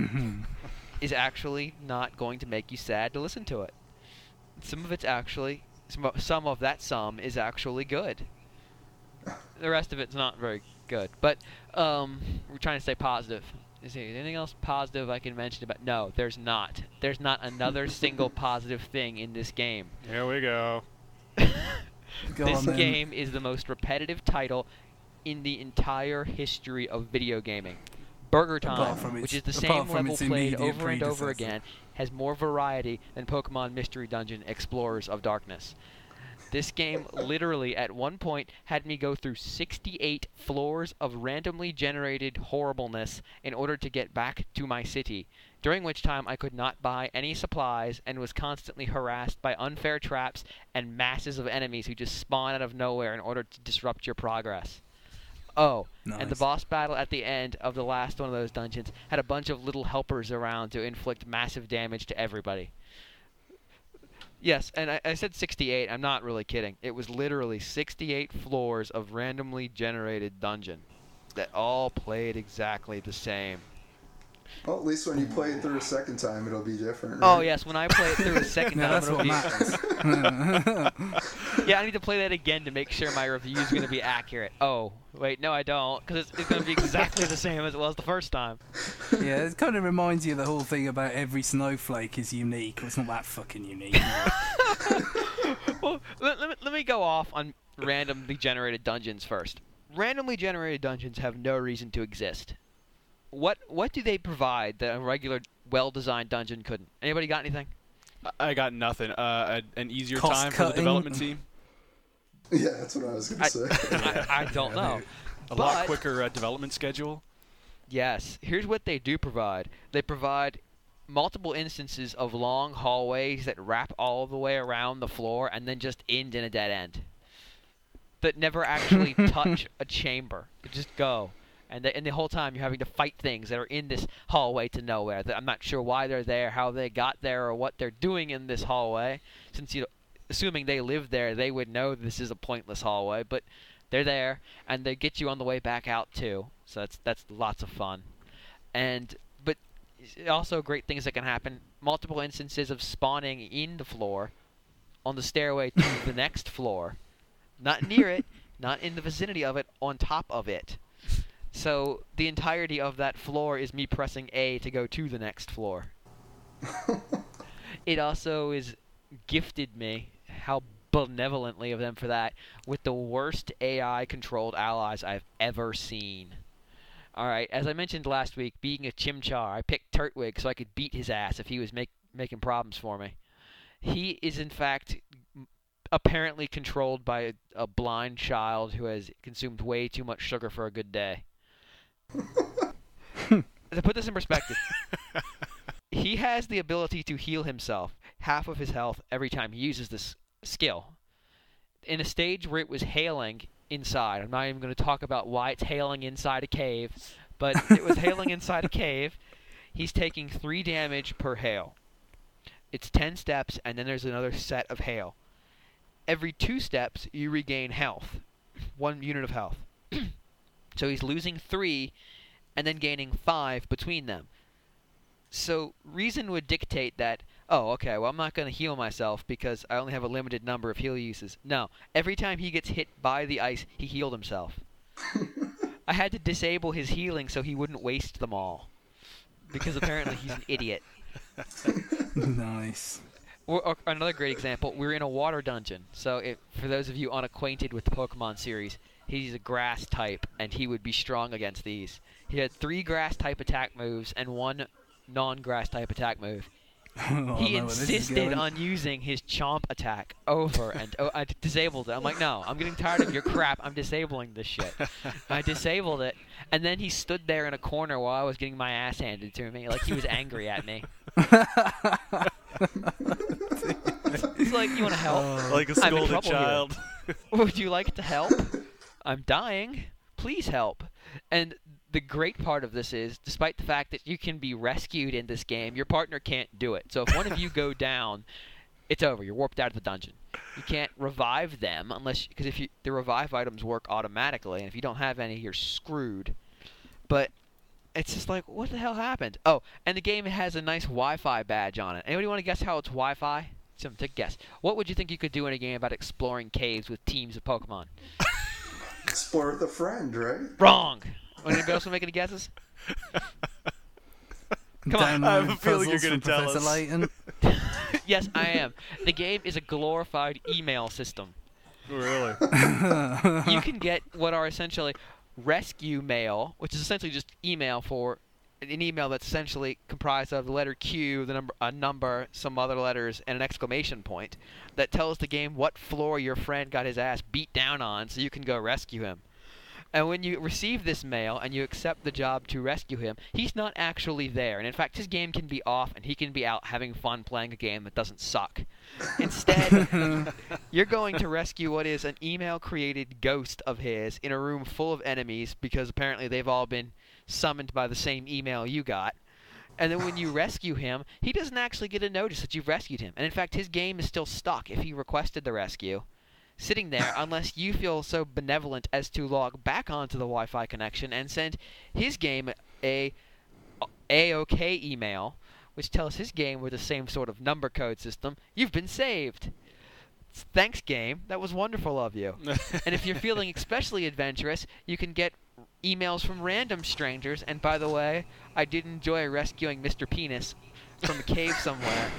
is actually not going to make you sad to listen to it. Some of it's actually some of, some of that some is actually good. The rest of it's not very good. But um, we're trying to stay positive. Is there anything else positive I can mention about? No, there's not. There's not another single positive thing in this game. Here we go. Go This on, then. game is the most repetitive title in the entire history of video gaming. Burger Apart Time, from which its- is the apart same from level its played immediate over and over predecessor. again, has more variety than Pokemon Mystery Dungeon Explorers of Darkness. This game literally at one point had me go through sixty-eight floors of randomly generated horribleness in order to get back to my city, during which time I could not buy any supplies and was constantly harassed by unfair traps and masses of enemies who just spawn out of nowhere in order to disrupt your progress. Oh, and the Nice. boss battle at the end of the last one of those dungeons had a bunch of little helpers around to inflict massive damage to everybody. Yes, and I, I said sixty-eight. I'm not really kidding. It was literally sixty-eight floors of randomly generated dungeon that all played exactly the same. Well, at least when you play it through a second time, it'll be different. Oh right? yes, when I play it through a second Yeah, time, that's it'll what be. matters. Yeah, I need to play that again to make sure my review is going to be accurate. Oh, wait, no, I don't, because it's, it's going to be exactly the same as it was the first time. Yeah, it kind of reminds you of the whole thing about every snowflake is unique. Well, it's not that fucking unique. Well, let, let, me, let me go off on randomly generated dungeons first. Randomly generated dungeons have no reason to exist. What what do they provide that a regular, well-designed dungeon couldn't? Anybody got anything? I- I got nothing. Uh, a, an easier Cost time for the cutting. development team. Yeah, that's what I was going I, to say. I, I don't Yeah, know. A But- lot quicker uh, development schedule. Yes. Here's what they do provide. They provide multiple instances of long hallways that wrap all the way around the floor and then just end in a dead end. That never actually touch a chamber. They just go. And the, and the whole time you're having to fight things that are in this hallway to nowhere. That I'm not sure why they're there, how they got there, or what they're doing in this hallway. Since you, assuming they live there, they would know this is a pointless hallway. But they're there, and they get you on the way back out too. So that's that's lots of fun. And but also great things that can happen. Multiple instances of spawning in the floor, on the stairway to the next floor, not near it, not in the vicinity of it, on top of it. So the entirety of that floor is me pressing A to go to the next floor. It also is gifted me, how benevolently of them for that, with the worst A I-controlled allies I've ever seen. Alright, as I mentioned last week, being a Chimchar, I picked Turtwig so I could beat his ass if he was make, making problems for me. He is, in fact, apparently controlled by a, a blind child who has consumed way too much sugar for a good day. To put this in perspective, he has the ability to heal himself, half of his health, every time he uses this skill. In a stage where it was hailing inside, I'm not even going to talk about why it's hailing inside a cave, but it was hailing inside a cave, he's taking three damage per hail. It's ten steps, and then there's another set of hail. Every two steps, you regain health, one unit of health. So he's losing three, and then gaining five between them. So reason would dictate that, oh, okay, well, I'm not going to heal myself because I only have a limited number of heal uses. No, every time he gets hit by the ice, he healed himself. I had to disable his healing so he wouldn't waste them all, because apparently he's an idiot. Nice. Or, or another great example, we're in a water dungeon. So if, for those of you unacquainted with the Pokemon series, he's a grass type, and he would be strong against these. He had three grass type attack moves and one non-grass type attack move. Oh, He no, this is insisted going. on using his Chomp attack over, and oh, I disabled it. I'm like, no, I'm getting tired of your crap. I'm disabling this shit. I disabled it, and then he stood there in a corner while I was getting my ass handed to me, like he was angry at me. He's like, you want to help? Like a I'm in scolded trouble here. child. Would you like to help? I'm dying. Please help. And the great part of this is, despite the fact that you can be rescued in this game, your partner can't do it. So if one of you go down, it's over. You're warped out of the dungeon. You can't revive them unless, because if you, the revive items work automatically, and if you don't have any, you're screwed. But it's just like, what the hell happened? Oh, and the game has a nice Wi-Fi badge on it. Anybody want to guess how it's Wi-Fi? Some take a guess. What would you think you could do in a game about exploring caves with teams of Pokemon? Explore with a friend, right? Wrong. Anybody else want to make any guesses? Come on. I have a Download feeling you're puzzles gonna from tell Professor us. Layton. Yes, I am. The game is a glorified email system. Really? You can get what are essentially rescue mail, which is essentially just email for an email that's essentially comprised of the letter Q, the number, a number, some other letters, and an exclamation point that tells the game what floor your friend got his ass beat down on, so you can go rescue him. And when you receive this mail and you accept the job to rescue him, he's not actually there. And in fact, his game can be off and he can be out having fun playing a game that doesn't suck. Instead, you're going to rescue what is an email-created ghost of his in a room full of enemies because apparently they've all been summoned by the same email you got. And then when you rescue him, he doesn't actually get a notice that you've rescued him. And in fact, his game is still stuck if he requested the rescue, sitting there unless you feel so benevolent as to log back onto the Wi-Fi connection and send his game a A-OK email, which tells his game with the same sort of number code system, you've been saved. Thanks, game. That was wonderful of you. And if you're feeling especially adventurous, you can get emails from random strangers. And by the way, I did enjoy rescuing Mister Penis from a cave somewhere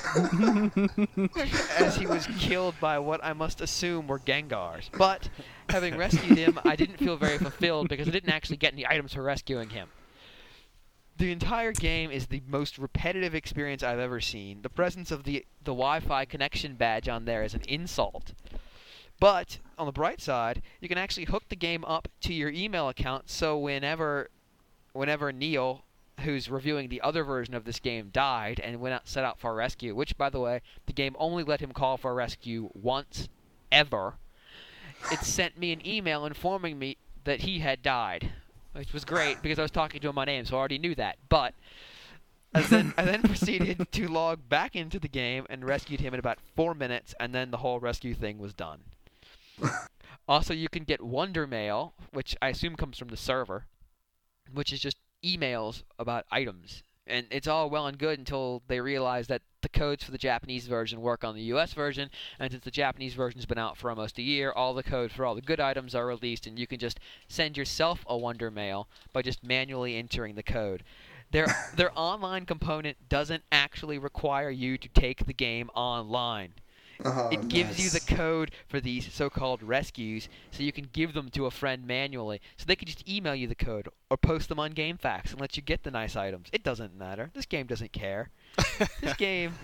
as he was killed by what I must assume were Gengars. But having rescued him, I didn't feel very fulfilled because I didn't actually get any items for rescuing him. The entire game is the most repetitive experience I've ever seen. The presence of the, the Wi-Fi connection badge on there is an insult. But, on the bright side, you can actually hook the game up to your email account, so whenever whenever Neil, who's reviewing the other version of this game, died and went out, set out for a rescue, which, by the way, the game only let him call for a rescue once, ever, it sent me an email informing me that he had died. which was great because I was talking to him by name, so I already knew that. But I then, I then proceeded to log back into the game and rescued him in about four minutes, and then the whole rescue thing was done. Also, you can get Wonder Mail, which I assume comes from the server, which is just emails about items. And it's all well and good until they realize that the codes for the Japanese version work on the U S version, and since the Japanese version's been out for almost a year, all the codes for all the good items are released, and you can just send yourself a Wonder Mail by just manually entering the code. Their their online component doesn't actually require you to take the game online. Oh, It gives nice. you the code for these so-called rescues, so you can give them to a friend manually. So they can just email you the code or post them on GameFAQs and let you get the nice items. It doesn't matter. This game doesn't care. This game...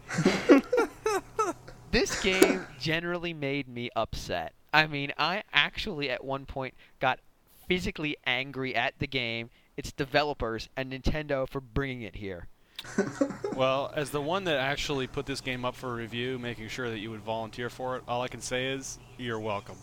this game generally made me upset. I mean, I actually at one point got physically angry at the game, its developers, and Nintendo for bringing it here. Well, as the one that actually put this game up for review, making sure that you would volunteer for it, all I can say is, you're welcome.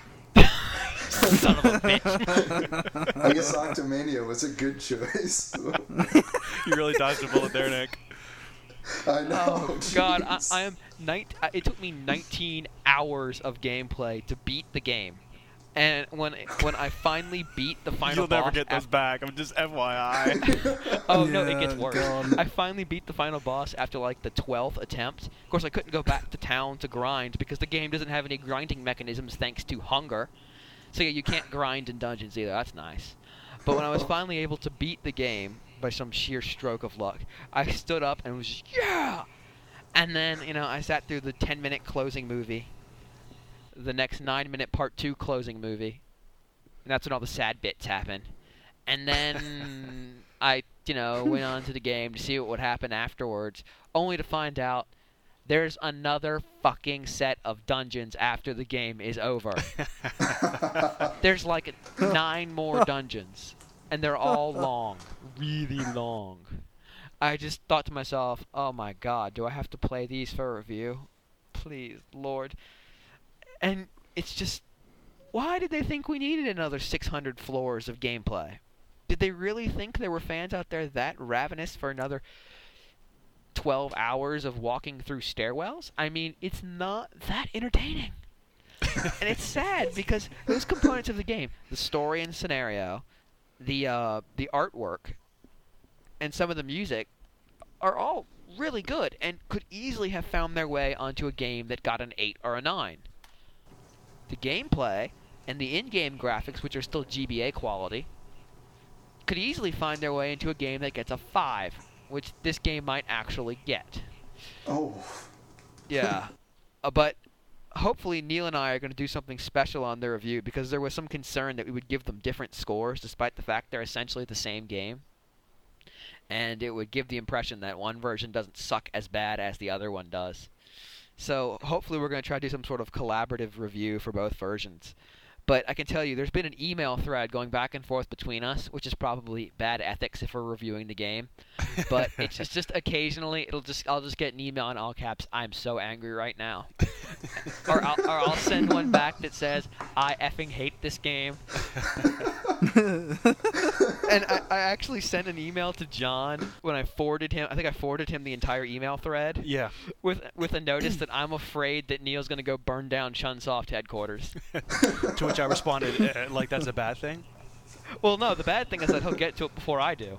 Son of a bitch. I guess Octomania was a good choice. You really dodged a bullet there, Nick. I know. Oh God, I, jeez. I am. Night. It took me nineteen hours of gameplay to beat the game, and when when I finally beat the final You'll boss, never get those af- back. I'm just F Y I. oh no, it Yeah, gets worse. God. I finally beat the final boss after like the twelfth attempt. Of course, I couldn't go back to town to grind because the game doesn't have any grinding mechanisms thanks to hunger. So yeah, you can't grind in dungeons either. That's nice. But when I was finally able to beat the game by some sheer stroke of luck, I stood up and was just, yeah! And then, you know, I sat through the ten-minute closing movie, the next nine-minute part two closing movie, and that's when all the sad bits happen. And then I, you know, went on to the game to see what would happen afterwards, only to find out there's another fucking set of dungeons after the game is over. There's like nine more dungeons, and they're all long, really long. I just thought to myself, oh my God, do I have to play these for review? Please, Lord. And it's just, why did they think we needed another six hundred floors of gameplay? Did they really think there were fans out there that ravenous for another twelve hours of walking through stairwells? I mean, it's not that entertaining. And it's sad because those components of the game, the story and scenario, the uh, the artwork, and some of the music, are all really good and could easily have found their way onto a game that got an eight or a nine. The gameplay and the in-game graphics, which are still G B A quality, could easily find their way into a game that gets a five, which this game might actually get. Oh. Yeah. uh, but hopefully Neil and I are going to do something special on their review, because there was some concern that we would give them different scores despite the fact they're essentially the same game. And it would give the impression that one version doesn't suck as bad as the other one does. So hopefully we're going to try to do some sort of collaborative review for both versions. But I can tell you, there's been an email thread going back and forth between us, which is probably bad ethics if we're reviewing the game. But it's just, just occasionally, it'll just I'll just get an email in all caps, "I'm so angry right now," or I'll or I'll send one back that says, "I effing hate this game." And I, I actually sent an email to John when I forwarded him. I think I forwarded him the entire email thread. Yeah. With with a notice that I'm afraid that Neil's going to go burn down Chunsoft headquarters. To which I responded, uh, like that's a bad thing? Well, no, the bad thing is that he'll get to it before I do.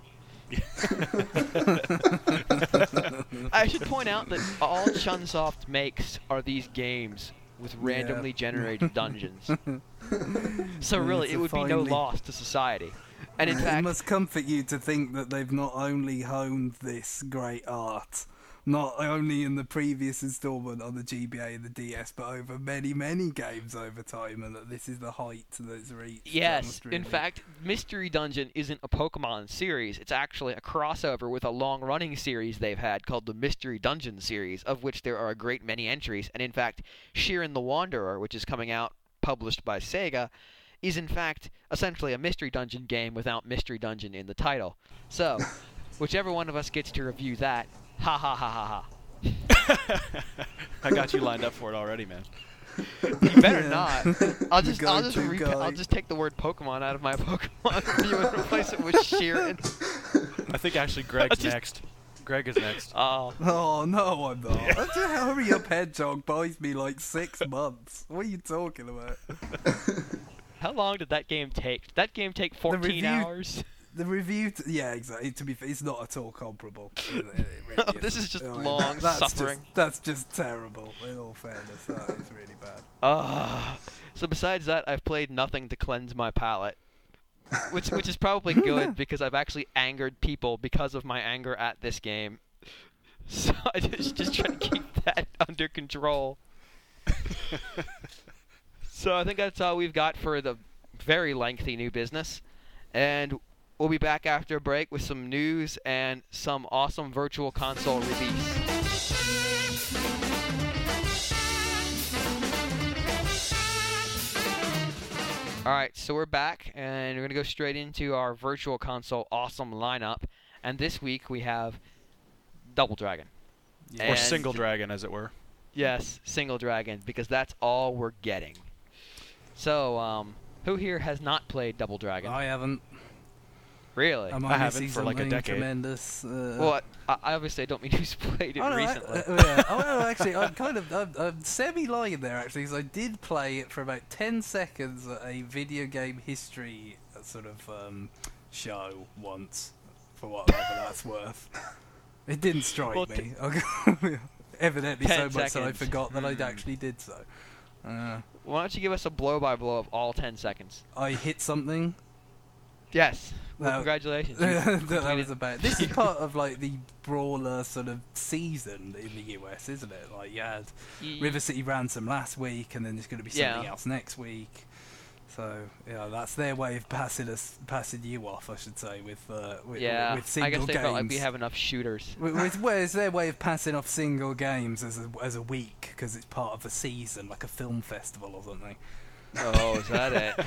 I should point out that all Chunsoft makes are these games with randomly Yeah. generated dungeons. So Yeah, really, it's it a would be no finely- loss to society. And in it fact, must comfort you to think that they've not only honed this great art, not only in the previous installment on the G B A and the D S, but over many, many games over time, and that this is the height that it's reached. That yes, must in really- fact, Mystery Dungeon isn't a Pokemon series. It's actually a crossover with a long-running series they've had called the Mystery Dungeon series, of which there are a great many entries. And in fact, Shiren the Wanderer, which is coming out published by Sega, is in fact essentially a Mystery Dungeon game without Mystery Dungeon in the title. So, whichever one of us gets to review that, ha ha ha ha ha. I got you lined up for it already, man. You better Yeah. not. I'll just The I'll just go-to repa- guy. I'll just take the word Pokemon out of my Pokemon review and replace it with Sheeran. I think actually Greg's Just- next. Greg is next. Oh. Oh, no, I'm not. That's a Hurry Up Hedgehog buys me like six months. What are you talking about? How long did that game take? Did that game take fourteen review- hours? The review, t- yeah, exactly. To be fair, it's not at all comparable. It- it really No, this isn't. is just I mean, long that's suffering. Just, that's just terrible. In all fairness, that is really bad. Ah. So besides that, I've played nothing to cleanse my palate. Which which is probably good because I've actually angered people because of my anger at this game. So I just just try to keep that under control. So I think that's all we've got for the very lengthy new business. And we'll be back after a break with some news and some awesome virtual console release. Alright, so we're back, and we're going to go straight into our Virtual Console awesome lineup. And this week we have Double Dragon. Yeah. Or And- Single Dragon, as it were. Yes, Single Dragon, because that's all we're getting. So, um, who here has not played Double Dragon? I haven't. Really? Am I I, haven't missing for like a something decade. Tremendous? Uh, well, I, I obviously I don't mean who's played it Oh, no, I- recently. uh, yeah. Oh, no, actually, I'm kind of I'm, I'm semi-lying there, actually, because I did play it for about ten seconds at a video game history uh, sort of um, show once, for whatever that's worth. It didn't strike Well, me. Evidently so ten much that I seconds. forgot that I'd Hmm. actually did so. Uh, Why don't you give us a blow-by-blow of all ten seconds? I hit something. Yes. Well, No. congratulations. you that, that completed- was about. This is part of like the brawler sort of season in the U S, isn't it? Like you had Ye- River City Ransom last week, and then there's going to be something Yeah. else next week. So yeah, that's their way of passing us, passing you off, I should say, with uh, with, Yeah, with single I guess they games. felt like we have enough shooters. With, with, well, it's their way of passing off single games as a as a week because it's part of a season, like a film festival or something. Oh, is that it?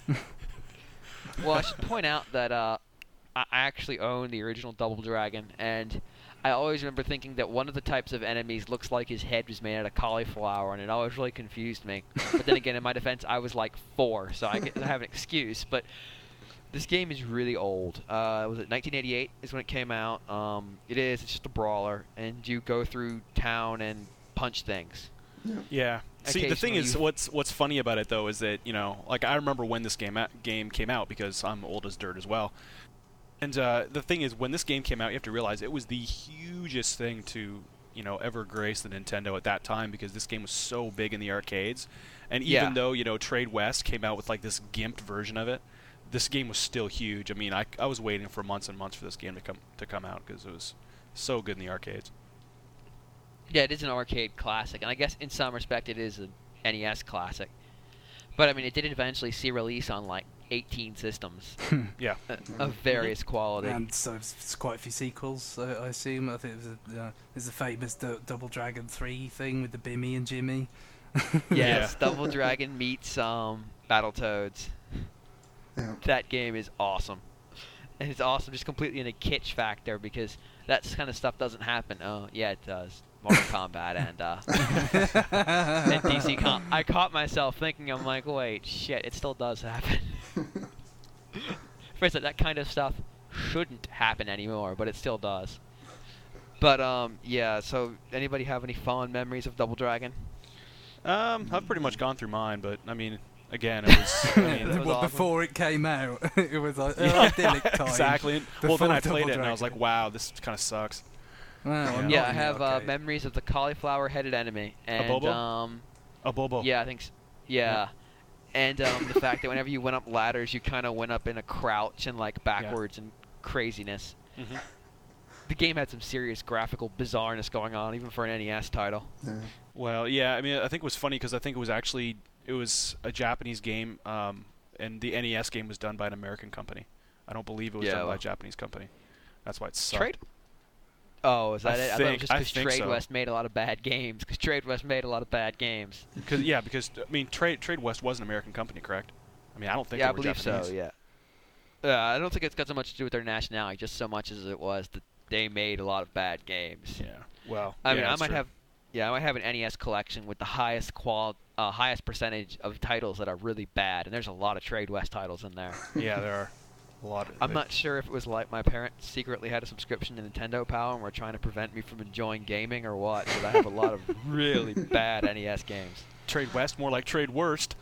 Well, I should point out that uh, I I actually own the original Double Dragon, and I always remember thinking that one of the types of enemies looks like his head was made out of cauliflower, and it always really confused me. But then again, in my defense, I was like four, so I, get, I have an excuse. But this game is really old. Uh, was it nineteen eighty-eight is when it came out? Um, it is. It's just a brawler, and you go through town and punch things. Yeah. See, the thing is, Occasionally- what's what's funny about it though is that you know, like I remember when this game out, game came out because I'm old as dirt as well. And uh, the thing is, when this game came out, you have to realize it was the hugest thing to you know ever grace the Nintendo at that time because this game was so big in the arcades. And even Yeah. though you know Trade West came out with like this gimped version of it, this game was still huge. I mean, I, I was waiting for months and months for this game to come to come out because it was so good in the arcades. Yeah, it is an arcade classic, and I guess in some respect it is an N E S classic. But I mean, it did eventually see release on like eighteen systems Yeah. uh, of various quality. And so it's, it's quite a few sequels, I, I assume. I think there's a, uh, there's a famous D- Double Dragon three thing with the Bimmy and Jimmy. Yes, Yeah. Double Dragon meets um, Battletoads. Yeah. That game is awesome. And it's awesome just completely in a kitsch factor because that kind of stuff doesn't happen. Oh, yeah, it does. Mortal Kombat and uh, and D C Com. I caught myself thinking, I'm like, wait, shit, it still does happen. First, that kind of stuff shouldn't happen anymore, but it still does. But um, yeah. So, anybody have any fond memories of Double Dragon? Um, I've pretty much gone through mine, but I mean, again, it was. I mean, that was What, awesome. before it came out, it was like an Yeah, idyllic time. exactly. Well, then before I played Double it and I was like, Dragon. wow, this kind of sucks. Well, I'm Yeah. Yeah, not I in the have uh, arcade. memories of the cauliflower-headed enemy, and Bobo? um, A Bobo. yeah, I think, s- yeah, and um, the fact that whenever you went up ladders, you kind of went up in a crouch and like backwards and craziness. hmm The game had some serious graphical bizarreness going on, even for an N E S title. Yeah. Well, yeah, I mean, I think it was funny because I think it was actually it was a Japanese game, um, and the N E S game was done by an American company. I don't believe it was Yeah, done by well- a Japanese company. That's why it sucked. Trade? Oh, is that I it? I thought it was think- just I because think Trade so. West made a lot of bad games. Because Trade West made a lot of bad games. Cause, yeah, because I mean, Trade Trade West was an American company, correct? I mean, I don't think yeah, they I were believe Japanese. so. Yeah. Yeah, I don't think it's got so much to do with their nationality, just so much as it was that they made a lot of bad games. Yeah. Well, I yeah, mean, I that's might true. have, Yeah, I might have an N E S collection with the highest qual, uh, highest percentage of titles that are really bad, and there's a lot of Trade West titles in there. Yeah, there are a lot of I'm not sure if it was like my parents secretly had a subscription to Nintendo Power and were trying to prevent me from enjoying gaming or what, but I have a lot of really bad N E S games. Trade West, more like Trade Worst.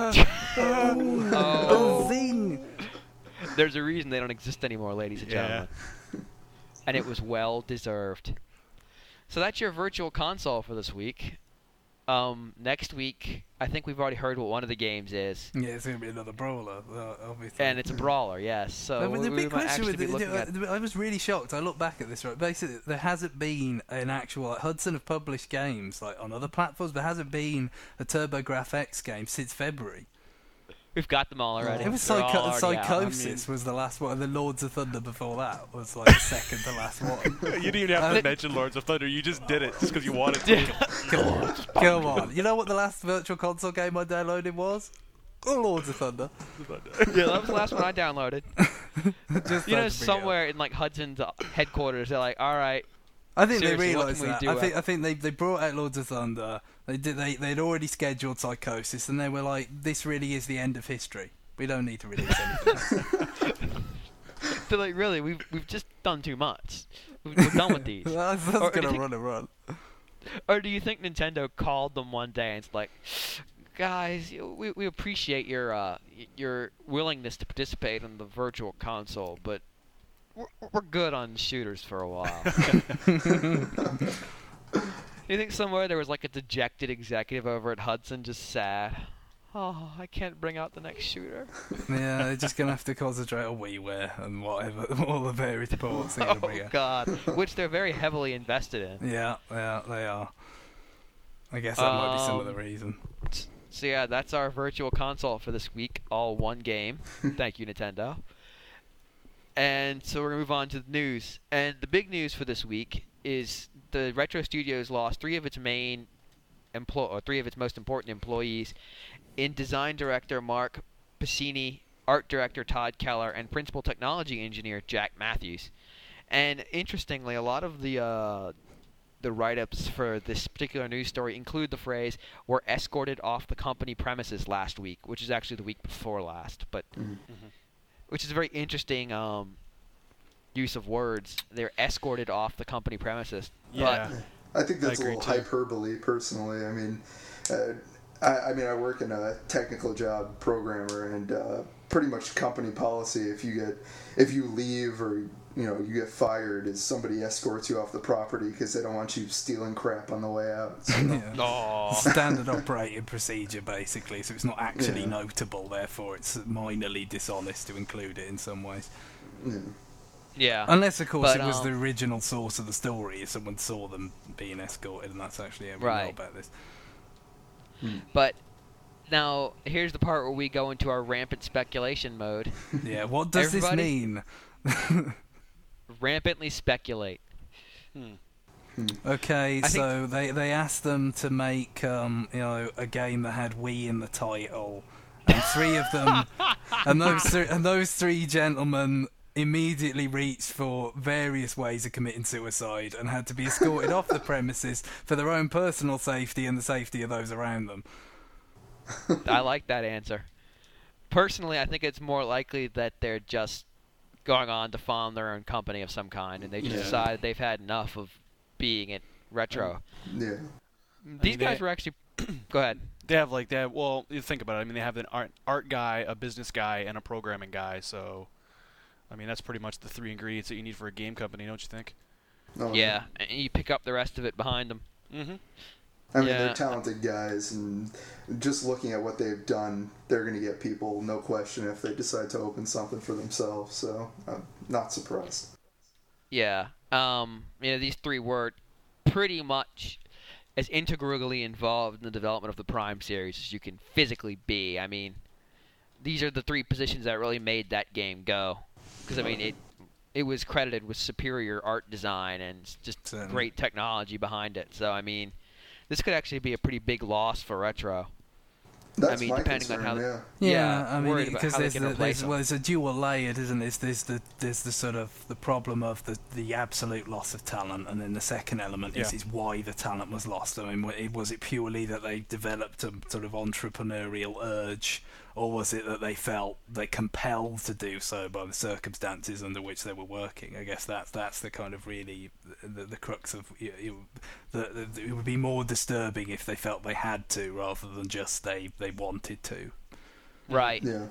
Oh. Zing! There's a reason they don't exist anymore, ladies and Yeah. gentlemen. And it was well deserved. So that's your virtual console for this week. Um, next week, I think we've already heard what one of the games is. Yeah, it's going to be another brawler, uh, obviously. And it's a brawler, yes. So But we, the we big might question actually with be it, looking at... I was really shocked. I look back at this, right? Basically, there hasn't been an actual... Like, Hudson have published games like on other platforms, but there hasn't been a TurboGrafx game since February. We've got them all already. It was They're all Psycho- already out. Psychosis was the last one, and then Lords of Thunder before that was like the second to last one. You didn't even have to Uh, mention Lords of Thunder. You just did it just because you wanted to. Come on, come on. You know what the last Virtual Console game I downloaded was? Oh, Lords of Thunder. Yeah, that was the last one I downloaded. Just You know, had to bring it up. somewhere in like Hudson's uh, headquarters, they're like, all right, I think Seriously, they what realised can we that. do I think out- I think they they brought out Lords of Thunder. They did they they'd already scheduled Psychosis, and they were like, "This really is the end of history. We don't need to release anything else." they're like, really, we've we've just done too much. We've, we're done with these. That's, that's Or do you gonna think- run and run. Or do you think Nintendo called them one day and it's like, guys, we we appreciate your uh y- your willingness to participate in the virtual console, but we're we're good on shooters for a while. You think somewhere there was like a dejected executive over at Hudson, just sad? Oh, I can't bring out the next shooter. Yeah, they're just gonna have to concentrate on WiiWare and whatever all the various ports they're gonna Oh bring out. God, which they're very heavily invested in. Yeah, yeah, they are. I guess that might be some of the Um, reason. So yeah, that's our virtual console for this week. All one game. Thank you, Nintendo. And so we're gonna move on to the news. And the big news for this week is the Retro Studios lost three of its main employ or three of its most important employees in design director Mark Piscini, art director Todd Keller, and principal technology engineer Jack Matthews. And interestingly, a lot of the uh, the write-ups for this particular news story include the phrase "were escorted off the company premises last week," which is actually the week before last, but Mhm. which is a very interesting um, use of words. They're escorted off the company premises. Yeah. I think that's I a agree, little too. hyperbole, personally. I mean, uh, I, I mean, I work in a technical job, programmer, and uh, pretty much company policy. If you get, if you leave or you know you get fired, is somebody escorts you off the property because they don't want you stealing crap on the way out. So, Yeah. Oh, Standard operating procedure, basically, so it's not actually Yeah. notable. Therefore, it's minorly dishonest to include it in some ways. yeah. yeah. Unless, of course, But, it was um, the original source of the story. If someone saw them being escorted, and that's actually how we know Right. about this. But now here's the part where we go into our rampant speculation mode. Yeah, what does Everybody- this mean? Rampantly speculate. Okay, I so they they asked them to make um, you know a game that had Wii in the title, and three of them, and those three, and those three gentlemen immediately reached for various ways of committing suicide and had to be escorted off the premises for their own personal safety and the safety of those around them. I like that answer. Personally, I think it's more likely that they're just going on to found their own company of some kind, and they just Yeah. decided they've had enough of being at retro. Yeah. These mean, guys they- were actually. Go ahead. They have like that. Well, you think about it. I mean, they have an art art guy, a business guy, and a programming guy. So, I mean, that's pretty much the three ingredients that you need for a game company, don't you think? No, Yeah, and you pick up the rest of it behind them. Mm-hmm. I mean, Yeah. they're talented guys, and just looking at what they've done, they're going to get people, no question, if they decide to open something for themselves. So, I'm not surprised. Yeah. Um. You know, these three were pretty much as integrally involved in the development of the Prime series as you can physically be. I mean, these are the three positions that really made that game go. Because I mean, it it was credited with superior art design and s- just Certainly. great technology behind it. So I mean, this could actually be a pretty big loss for retro. That's I mean, my depending concern, on how. yeah. Yeah, Yeah, I mean, worried about because how they there's, can the, replace there's them. well, it's a dual layered, isn't it? There's, there's the there's the sort of the problem of the, the absolute loss of talent, and then the second element is, Yeah. is why the talent was lost. I mean, wa- it- was it purely that they developed a sort of entrepreneurial urge, or was it that they felt they compelled to do so by the circumstances under which they were working? I guess that's that's the kind of really the, the crux of you, you, the, the, it would be more disturbing if they felt they had to rather than just they, they wanted to. Right. Yeah.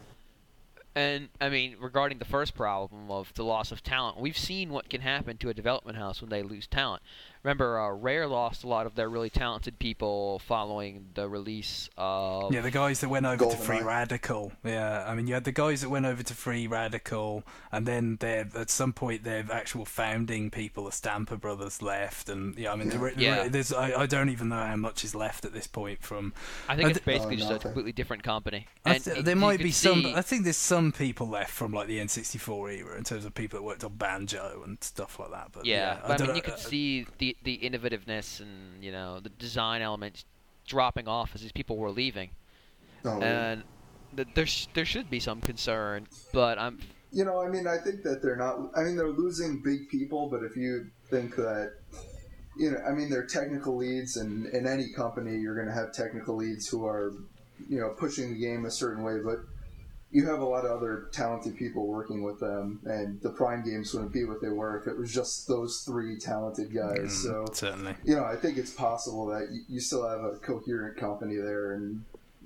And, I mean, regarding the first problem of the loss of talent, we've seen what can happen to a development house when they lose talent. Remember, uh, Rare lost a lot of their really talented people following the release of... Yeah, the guys that went over to GoldenEye. Free Radical. Yeah, I mean, you had the guys that went over to Free Radical, and then there at some point their actual founding people, the Stamper Brothers, left, and yeah, I mean, there, Yeah. there- there's I, I don't even know how much is left at this point from. I think I it's th- basically Oh, just a nothing. completely different company. I And th- y- there you might could be some. see- I think there's some people left from like the N sixty-four era in terms of people that worked on Banjo and stuff like that. But Yeah, yeah, but I, mean, don't- you could uh, see the the innovativeness and you know the design elements dropping off as these people were leaving, Oh, yeah. and th- there sh- there should be some concern. But I'm You know, I mean, I think that they're not. I mean, they're losing big people, but if you think that, you know, I mean, they're technical leads, and in any company, you're going to have technical leads who are, you know, pushing the game a certain way, but you have a lot of other talented people working with them, and the Prime games wouldn't be what they were if it was just those three talented guys. mm, So, certainly. you know, I think it's possible that you, you still have a coherent company there, and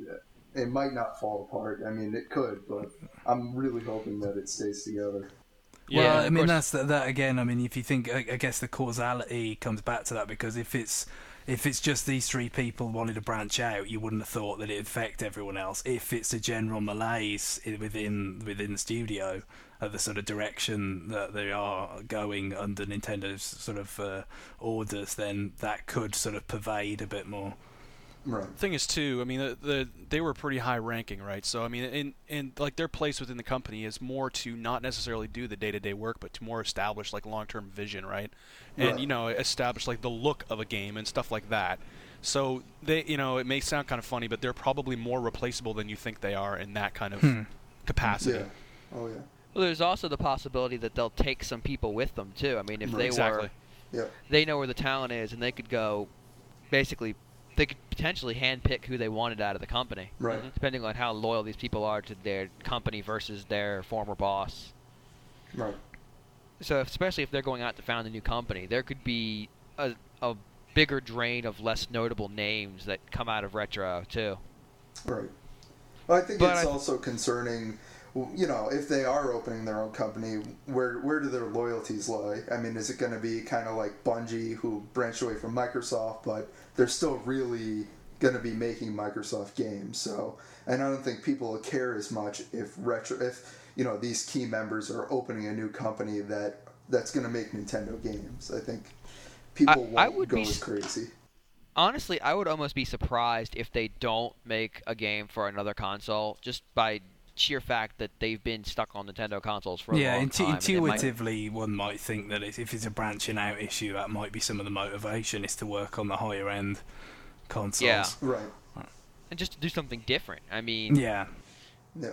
it might not fall apart. I mean, it could, but I'm really hoping that it stays together. Yeah, well, I of mean course. that's that, that again. I mean, if you think, I, I guess the causality comes back to that because if it's if it's just these three people wanting to branch out, you wouldn't have thought that it'd affect everyone else. If it's a general malaise i- within within the studio, at the sort of direction that they are going under Nintendo's sort of uh, orders, then that could sort of pervade a bit more. Right. Thing is, too, I mean, the, the they were pretty high ranking, right? So, I mean, in, in like their place within the company is more to not necessarily do the day-to-day work, but to more establish like long-term vision, right? And Right. you know, establish like the look of a game and stuff like that. So they, you know, it may sound kind of funny, but they're probably more replaceable than you think they are in that kind of Hmm. capacity. Yeah. Oh, yeah. well, there's also the possibility that they'll take some people with them too. I mean, if they Exactly. were, Yeah. they know where the talent is, and they could go, basically, they could potentially handpick who they wanted out of the company, Right. depending on how loyal these people are to their company versus their former boss. Right. So, if, especially if they're going out to found a new company, there could be a, a bigger drain of less notable names that come out of Retro too. Right. Well, I think But it's I- also concerning, you know, if they are opening their own company, where where do their loyalties lie? I mean, is it going to be kind of like Bungie, who branched away from Microsoft, but they're still really going to be making Microsoft games? So, and I don't think people will care as much if retro, if you know, these key members are opening a new company that that's going to make Nintendo games. I think people I- I won't would go be as s- crazy. Honestly, I would almost be surprised if they don't make a game for another console, just by sheer fact that they've been stuck on Nintendo consoles for a Yeah, long intu- time. and they might- intuitively, one might think that it's, if it's a branching out issue, that might be some of the motivation is to work on the higher end consoles. Yeah. Right. and just to do something different. I mean, Yeah. Yeah.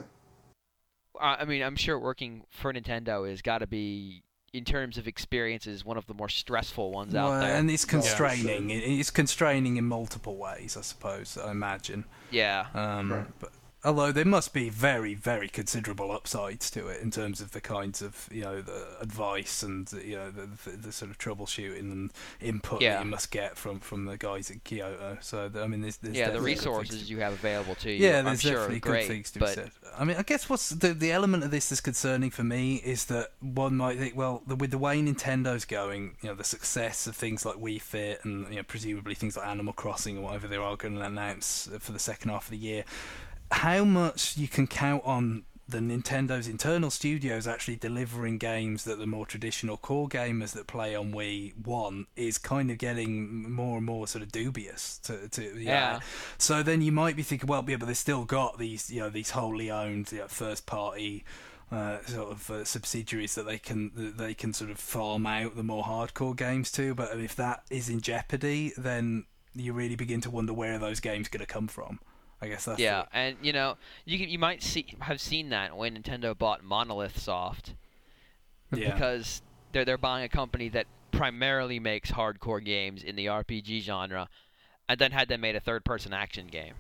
I I mean, I'm sure working for Nintendo has got to be, in terms of experiences, one of the more stressful ones Well, out there. and it's Yeah, sure. constraining. It It's constraining in multiple ways, I suppose. I imagine. yeah. Um, Right. But although there must be very, very considerable upsides to it in terms of the kinds of you know the advice and you know the, the, the sort of troubleshooting and input Yeah. that you must get from, from the guys at Kyoto. So I mean, there's, there's Yeah, the definitely good things resources to- you have available to you, Yeah, I'm there's sure, are definitely great, good things to be but said. I mean, I guess what's the the element of this that's concerning for me is that one might think, well, the, with the way Nintendo's going, you know, the success of things like Wii Fit and you know, presumably things like Animal Crossing or whatever they are going to announce for the second half of the year, how much you can count on the Nintendo's internal studios actually delivering games that the more traditional core gamers that play on Wii want is kind of getting more and more sort of dubious to, to yeah. Yeah. So then you might be thinking, well, yeah, but they've still got these, you know, these wholly owned, you know, first party uh, sort of uh, subsidiaries that they can that they can sort of farm out the more hardcore games to. But if that is in jeopardy, then you really begin to wonder where are those games going to come from. I guess that's Yeah, it. and you know, you can, you might see have seen that when Nintendo bought Monolith Soft, Yeah. because they're they're buying a company that primarily makes hardcore games in the R P G genre, and then had them made a third-person action game.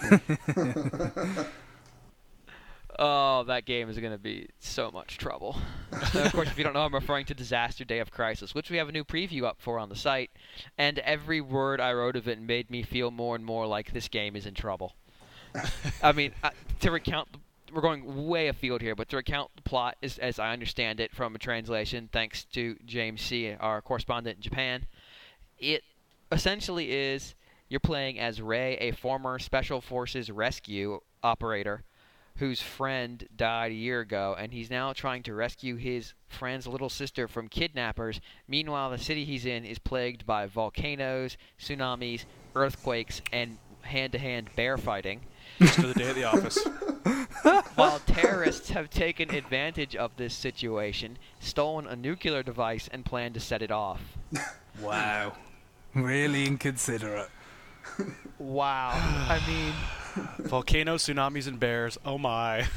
Oh, that game is going to be so much trouble. And of course, if you don't know, I'm referring to Disaster Day of Crisis, which we have a new preview up for on the site, and every word I wrote of it made me feel more and more like this game is in trouble. I mean, uh, to recount, we're going way afield here, but to recount the plot, is, as I understand it from a translation, thanks to James C., our correspondent in Japan, it essentially is you're playing as Ray, a former Special Forces rescue operator, whose friend died a year ago, and he's now trying to rescue his friend's little sister from kidnappers. Meanwhile, the city he's in is plagued by volcanoes, tsunamis, earthquakes, and hand-to-hand bear fighting. Just for the day at the office. While terrorists have taken advantage of this situation, stolen a nuclear device, and plan to set it off. Wow. Really inconsiderate. Wow. I mean... Volcanoes, tsunamis, and bears. Oh my.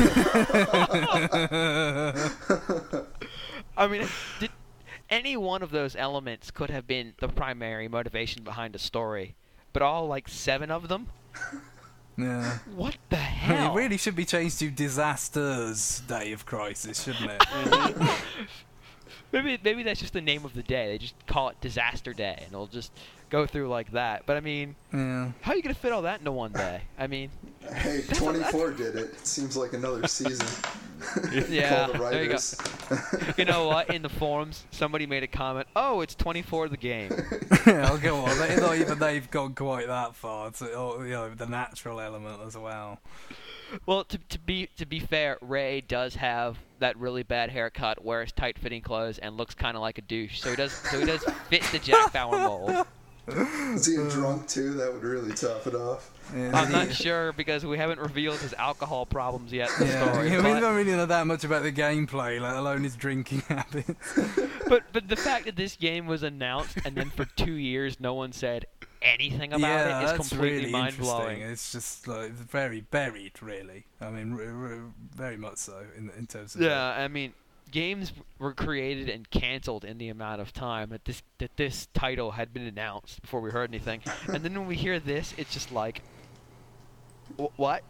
I mean, did, any one of those elements could have been the primary motivation behind a story, but all like seven of them? Yeah. What the I mean, hell? it really should be changed to Disasters Day of Crisis, shouldn't it? Maybe maybe that's just the name of the day. They just call it Disaster Day, and it'll just go through like that. But I mean, Yeah. how are you gonna fit all that into one day? I mean, Hey, twenty-four did it. It seemes like another season. Yeah, Call the there you go. writers. you know what? In the forums, somebody made a comment. Oh, it's twenty-four the game. I'll go on. They, not even they've gone quite that far. To, oh, you know, the natural element as well. Well, to to be to be fair, Ray does have that really bad haircut, wears tight-fitting clothes, and looks kind of like a douche. So he does so he does fit the Jack Bauer mold. Is he a drunk too? That would really top it off. Yeah, I'm he- not sure because we haven't revealed his alcohol problems yet in the Yeah, story. yeah, we but, don't really know that much about the gameplay, let alone his drinking habits. but but the fact that this game was announced and then for two years no one said anything about yeah, it is that's completely really mind interesting. blowing. It's just like very buried, really. I mean, r- r- very much so in in terms of. Yeah, I mean, games were created and canceled in the amount of time that this that this title had been announced before we heard anything. And then when we hear this, it's just like, "Wh- what?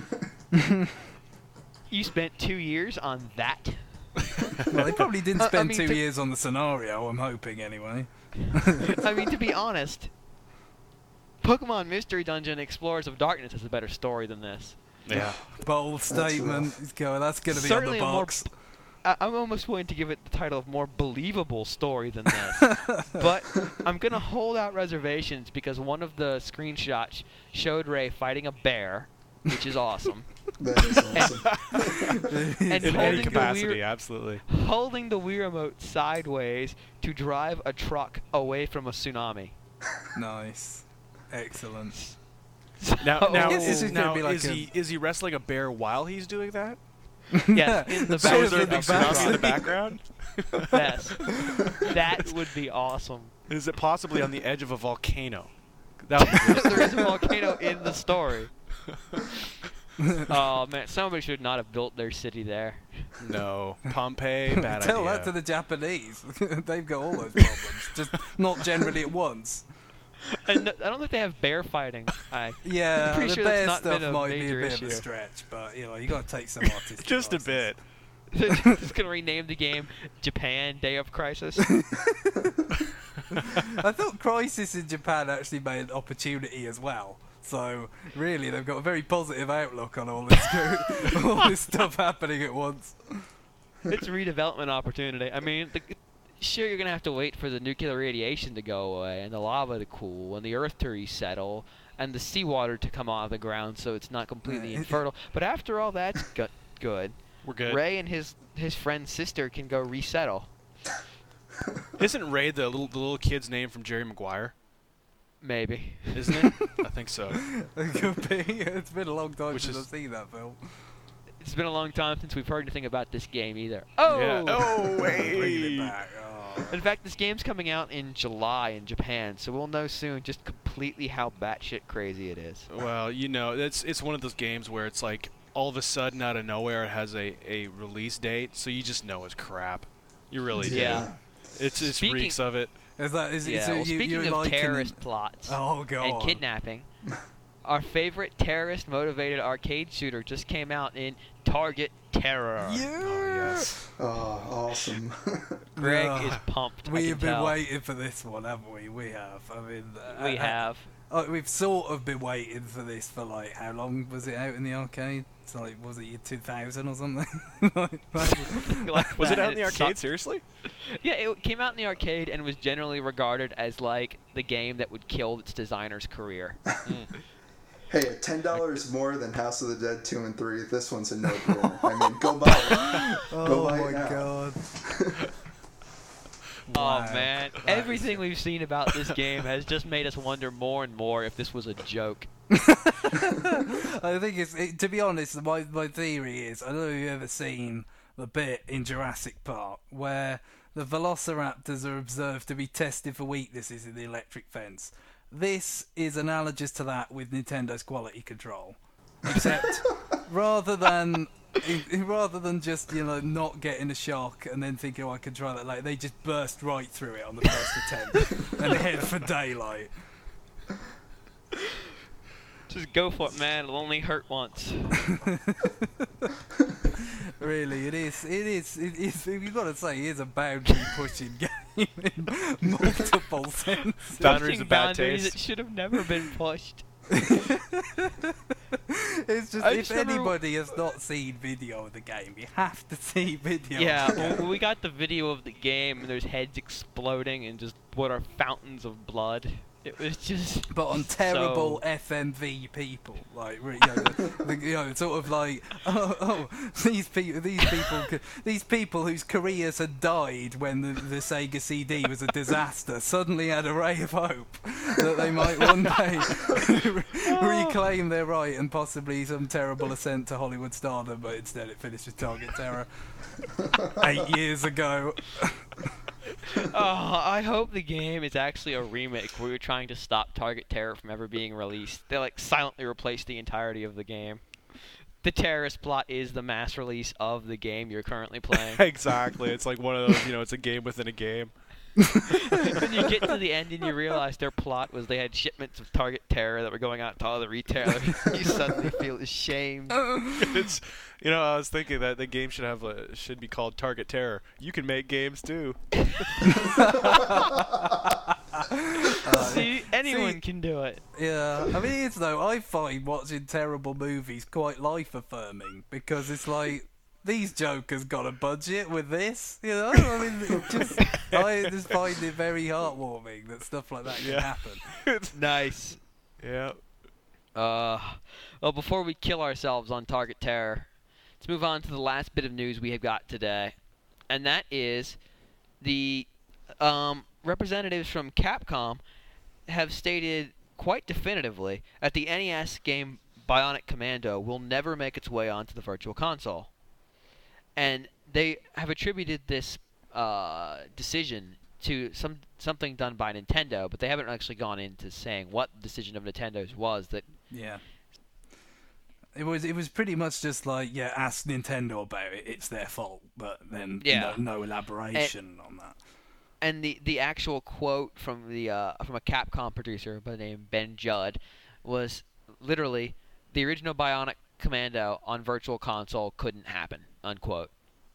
You spent two years on that? Well, they probably didn't Uh, I spend mean, two to- years on the scenario. I'm hoping, anyway. I mean, to be honest, Pokemon Mystery Dungeon Explorers of Darkness is a better story than this. Yeah. Bold statement. rough. Go. That's going to be Certainly on a the more box. I- I'm almost willing to give it the title of more believable story than this. But I'm going to hold out reservations because one of the screenshots showed Ray fighting a bear, which is awesome, That is awesome. and In holding any the capacity, Wii- absolutely. holding the Wii Remote sideways to drive a truck away from a tsunami. Nice. Excellent. Now, So- now, This is, is gonna now be like is a- he is he wrestling a bear while he's doing that? Yes, in the So is there a back- big tsunami in the background? Yes, that would be awesome. Is it possibly on the edge of a volcano? That would be there is a volcano in the story. Oh man, somebody should not have built their city there. No. Pompeii, bad Tell idea. that to the Japanese. They've got all those problems, just not generally at once. And I don't think they have bear fighting. I Yeah, pretty the sure bear that's not stuff been a might be a major bit issue. of a stretch, but you know you got to take some artistic. Just a license. bit. They're just gonna rename the game Japan Day of Crisis. I thought Crisis in Japan actually made an opportunity as well. So really, they've got a very positive outlook on all this all this stuff happening at once. It's a redevelopment opportunity. I mean, the, sure you're gonna have to wait for the nuclear radiation to go away, and the lava to cool, and the earth to resettle, and the seawater to come out of the ground, so it's not completely Yeah, it- infertile. But after all that's go- good, We're good. Ray and his his friend's sister can go resettle. Isn't Ray the little the little kid's name from Jerry Maguire? Maybe. Isn't it? I think so. It could be. It's been a long time Which since is- I've seen that film. It's been a long time since we've heard anything about this game either. Oh! Yeah. Oh, Bringing hey. it back. Oh. In fact, this game's coming out in July in Japan, so we'll know soon just completely how batshit crazy it is. Well, you know, it's it's one of those games where it's like all of a sudden out of nowhere it has a, a release date, so you just know it's crap. You really Yeah. do. It's it Speaking- reeks of it. Is that is, Yeah. is, well, you, speaking you're of liking terrorist it? plots Oh god. and kidnapping, our favorite terrorist-motivated arcade shooter just came out in Target Terror. Oh, yes. Oh, awesome. Greg Yeah. is pumped. I We can have been tell. waiting for this one, haven't we? We have. I mean, uh, We uh, have. Uh, we've sort of been waiting for this for like how long was it out in the arcade? It's like was it year two thousand or something? Like, Like Was it that, out in the sucked. arcade? Seriously? Yeah, it came out in the arcade and was generally regarded as like the game that would kill its designer's career. Hey, at ten dollars more than House of the Dead two and three, this one's a no-brainer. I mean, go buy it. Go oh buy my it now. god! Oh Wow. man, That everything is- we've seen about this game has just made us wonder more and more if this was a joke. I think it's it, to be honest. My my theory is I don't know if you've ever seen the bit in Jurassic Park where the Velociraptors are observed to be tested for weaknesses in the electric fence. This is analogous to that with Nintendo's quality control, except rather than rather than just you know not getting a shock and then thinking oh I can try that later, they just burst right through it on the first attempt and head for daylight. Just go for it, man. It'll only hurt once. Really, it is. It is. It is. You've got to say, it is a boundary pushing game in multiple senses. Boundaries Pushing of bad boundaries taste. that should have never been pushed. It's just I if just remember- anybody has not seen video of the game, you have to see video. Yeah, of the game. when we got the video of the game, and there's heads exploding and just what are fountains of blood. It was just. But on terrible so- F M V people, like re- you know, the, the, you know, sort of like, oh, oh these people, these people, c- these people whose careers had died when the, the Sega C D was a disaster, suddenly had a ray of hope that they might one day re- reclaim their right and possibly some terrible ascent to Hollywood stardom. But instead, it finished with Target Terror eight years ago. Oh, I hope the game is actually a remake where you're trying to stop Target Terror from ever being released. They like silently replace the entirety of the game. The terrorist plot is the mass release of the game you're currently playing. Exactly. It's like one of those, you know, it's a game within a game. When you get to the end and you realize their plot was they had shipments of Target Terror that were going out to all the retailers, you suddenly feel ashamed. It's, you know, I was thinking that the game should have a, should be called Target Terror. You can make games too. See, anyone see- can do it. Yeah, I mean, it's though. I find watching terrible movies quite life affirming because it's like these jokers got a budget with this, you know. I mean, it just I just find it very heartwarming that stuff like that can Yeah. happen. Nice. Yeah. Uh, well, before we kill ourselves on Target Terror, let's move on to the last bit of news we have got today, and that is the um, representatives from Capcom have stated quite definitively that the N E S game Bionic Commando will never make its way onto the Virtual Console. And they have attributed this uh, decision to some something done by Nintendo, but they haven't actually gone into saying what the decision of Nintendo's was. That Yeah. It was it was pretty much just like yeah, ask Nintendo about it. It's their fault, but then Yeah. no, no elaboration on that. and the the actual quote from the uh, from a Capcom producer by the name Ben Judd was literally the original Bionic Commando on Virtual Console couldn't happen. Unquote.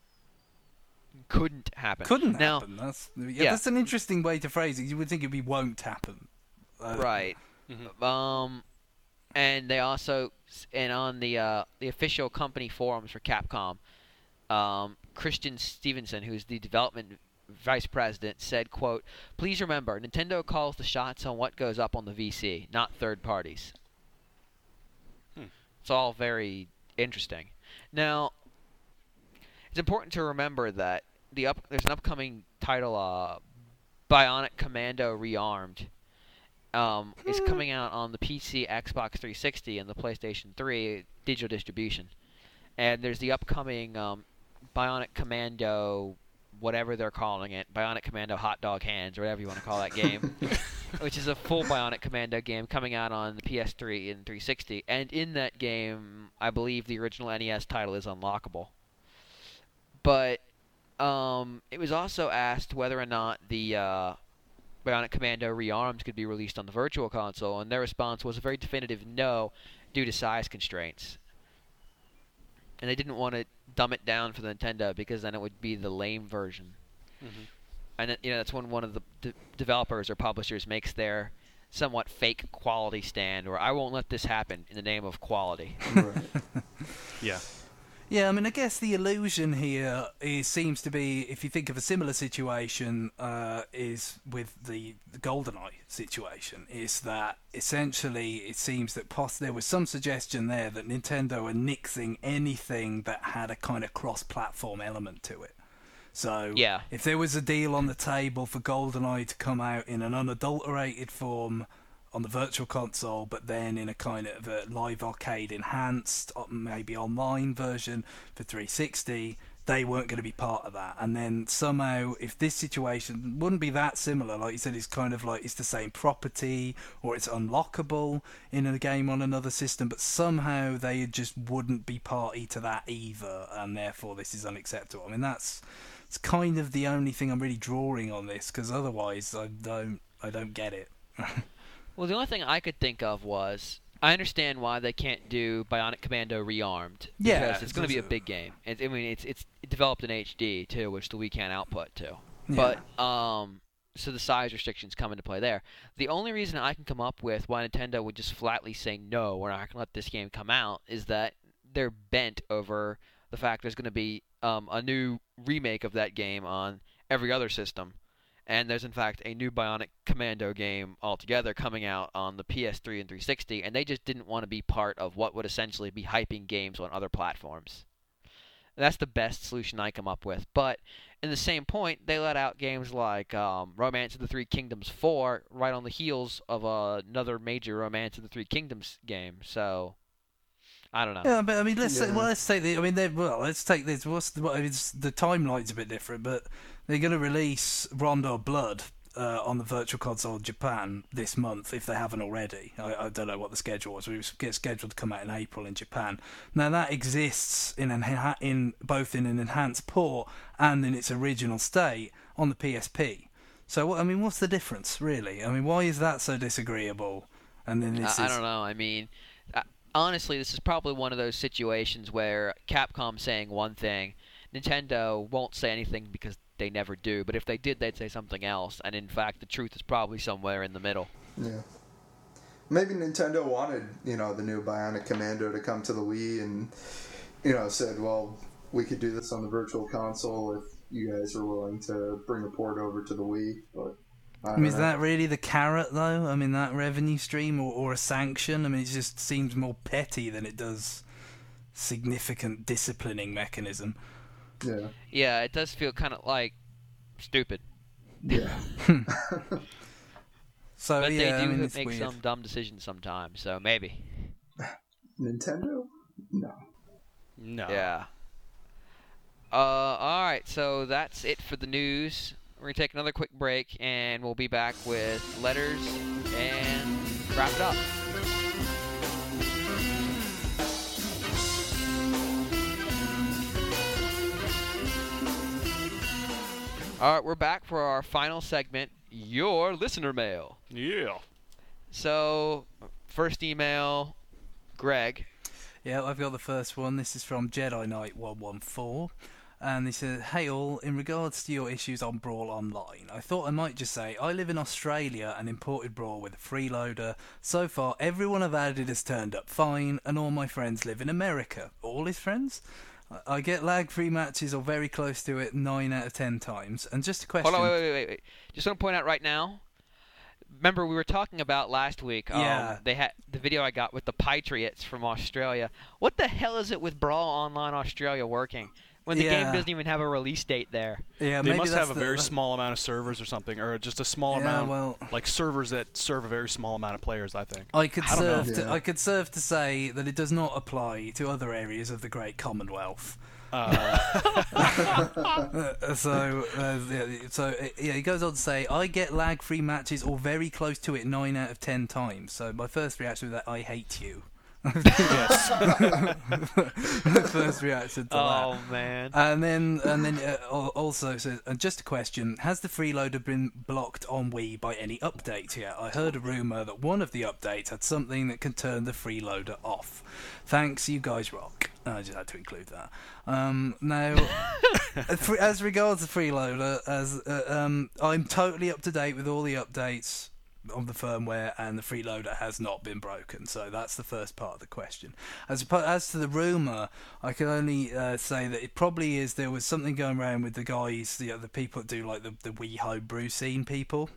Couldn't happen. Couldn't now, happen. That's yeah, yeah. That's an interesting way to phrase it. You would think it'd be won't happen. Uh, Right. Mhm. Um, and they also and on the uh, the official company forums for Capcom, um, Christian Stevenson, who's the development vice president, said, "quote Please remember, Nintendo calls the shots on what goes up on the V C, not third parties." Hmm. It's all very interesting. Now, it's important to remember that the up there's an upcoming title, uh, Bionic Commando Rearmed. Um, is coming out on the P C, Xbox three sixty, and the PlayStation three digital distribution. And there's the upcoming um, Bionic Commando, whatever they're calling it, Bionic Commando Hot Dog Hands, or whatever you want to call that game. which is a full Bionic Commando game coming out on the P S three and three sixty. And in that game, I believe the original N E S title is unlockable. But um, it was also asked whether or not the uh, Bionic Commando Rearmed could be released on the Virtual Console, and their response was a very definitive no due to size constraints. And they didn't want to dumb it down for the Nintendo because then it would be the lame version. Mm-hmm. And it, you know that's when one of the d- developers or publishers makes their somewhat fake quality stand, or I won't let this happen in the name of quality. Right. Yeah. Yeah, I mean, I guess the illusion here is, seems to be, if you think of a similar situation, uh, is with the, the GoldenEye situation, is that essentially it seems that poss- there was some suggestion there that Nintendo are nixing anything that had a kind of cross-platform element to it. So Yeah. if there was a deal on the table for GoldenEye to come out in an unadulterated form on the Virtual Console, but then in a kind of a live arcade enhanced, maybe online version for three sixty, they weren't going to be part of that. And then somehow, if this situation wouldn't be that similar, like you said, it's kind of like it's the same property or it's unlockable in a game on another system, but somehow they just wouldn't be party to that either, and therefore this is unacceptable. I mean, that's it's kind of the only thing I'm really drawing on this, because otherwise I don't I don't get it. Well, the only thing I could think of was I understand why they can't do Bionic Commando Rearmed because Yeah, it's going to be a it's- big game. It, I mean, it's it's developed in H D too, which the Wii can't output to. Yeah. But um, so the size restrictions come into play there. The only reason I can come up with why Nintendo would just flatly say no, we're not going to let this game come out, is that they're bent over the fact there's going to be um, a new remake of that game on every other system. And there's, in fact, a new Bionic Commando game altogether coming out on the P S three and three sixty, and they just didn't want to be part of what would essentially be hyping games on other platforms. That's the best solution I come up with. But in the same point, they let out games like um, Romance of the Three Kingdoms four right on the heels of uh, another major Romance of the Three Kingdoms game. So, I don't know. Yeah, but I mean, let's say, Yeah. well, let's take the. I mean, they- well, let's take this. What's the? Well, it's, the timeline's a bit different, but they're going to release Rondo Blood uh, on the Virtual Console in Japan this month if they haven't already. I, I don't know what the schedule was. We get scheduled to come out in April in Japan. Now that exists in an in both in an enhanced port and in its original state on the P S P. So, what I mean, what's the difference, really? I mean, why is that so disagreeable? And then this I, I is don't know. I mean, uh, honestly, this is probably one of those situations where Capcom saying one thing, Nintendo won't say anything because they never do. But if they did, they'd say something else. And in fact, the truth is probably somewhere in the middle. Yeah. Maybe Nintendo wanted, you know, the new Bionic Commando to come to the Wii and, you know, said, well, we could do this on the Virtual Console if you guys are willing to bring a port over to the Wii. But I I don't mean, is know. that really the carrot, though? I mean, that revenue stream or, or a sanction? I mean, it just seems more petty than it does significant disciplining mechanism. Yeah. Yeah, it does feel kind of like stupid. Yeah. So But yeah, they I do mean, it's make weird. some dumb decisions sometimes, so maybe. Nintendo? No. No. Yeah. Uh, alright, so that's it for the news. We're going to take another quick break, and we'll be back with letters and wrap it up. Alright, we're back for our final segment, Your Listener Mail. Yeah. So, first email, Greg. Yeah, I've got the first one. This is from Jedi Knight one one four. And they said, hey all, in regards to your issues on Brawl Online, I thought I might just say, I live in Australia and imported Brawl with a freeloader. So far, everyone I've added has turned up fine, and all my friends live in America. All his friends? I I get lag-free matches or very close to it nine out of ten times. And just a question... Hold on, wait, wait, wait, wait. Just want to point out right now, remember we were talking about last week, um, Yeah. they had the video I got with the Patriots from Australia. What the hell is it with Brawl Online Australia working? When the game Yeah. doesn't even have a release date there. Yeah, They maybe must that's have a the- very that- small amount of servers or something, or just a small Yeah, amount, well- like servers that serve a very small amount of players, I think. I could I don't know. serve to Yeah. I could serve to say that it does not apply to other areas of the Great Commonwealth. Uh, so, uh, yeah, so uh, yeah, he goes on to say, I get lag-free matches or very close to it nine out of ten times. So my first reaction was that I hate you. Yes. First reaction to Oh that. man. And then, and then uh, al- also says, and just a question: has the freeloader been blocked on Wii by any updates yet? I heard a rumor that one of the updates had something that can turn the freeloader off. Thanks, you guys rock. I just had to include that. Um, now, as regards the freeloader, as uh, um, I'm totally up to date with all the updates of the firmware, and the freeloader has not been broken. So that's the first part of the question. As as to the rumor, I can only uh, say that it probably is. There was something going around with the guys, the other people that do like the the Wii homebrew scene people,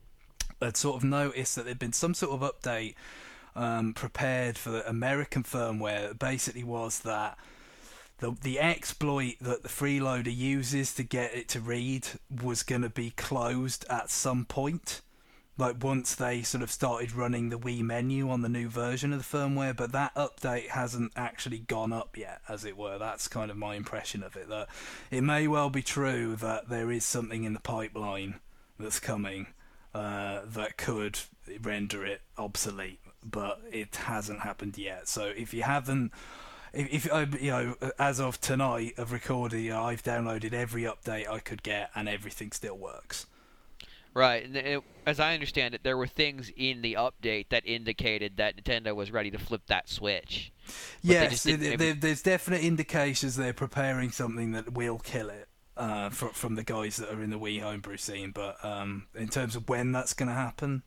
had sort of noticed that there'd been some sort of update um, prepared for the American firmware that basically was that the the exploit that the freeloader uses to get it to read was going to be closed at some point. Like once they sort of started running the Wii menu on the new version of the firmware, but that update hasn't actually gone up yet, as it were. That's kind of my impression of it. That it may well be true that there is something in the pipeline that's coming uh, that could render it obsolete, but it hasn't happened yet. So if you haven't, if, if you know, as of tonight of recording, I've downloaded every update I could get, and everything still works. Right, and it, as I understand it, there were things in the update that indicated that Nintendo was ready to flip that switch. But yes, they there, there, there's definite indications they're preparing something that will kill it uh, from, from the guys that are in the Wii homebrew scene. But um, in terms of when that's going to happen,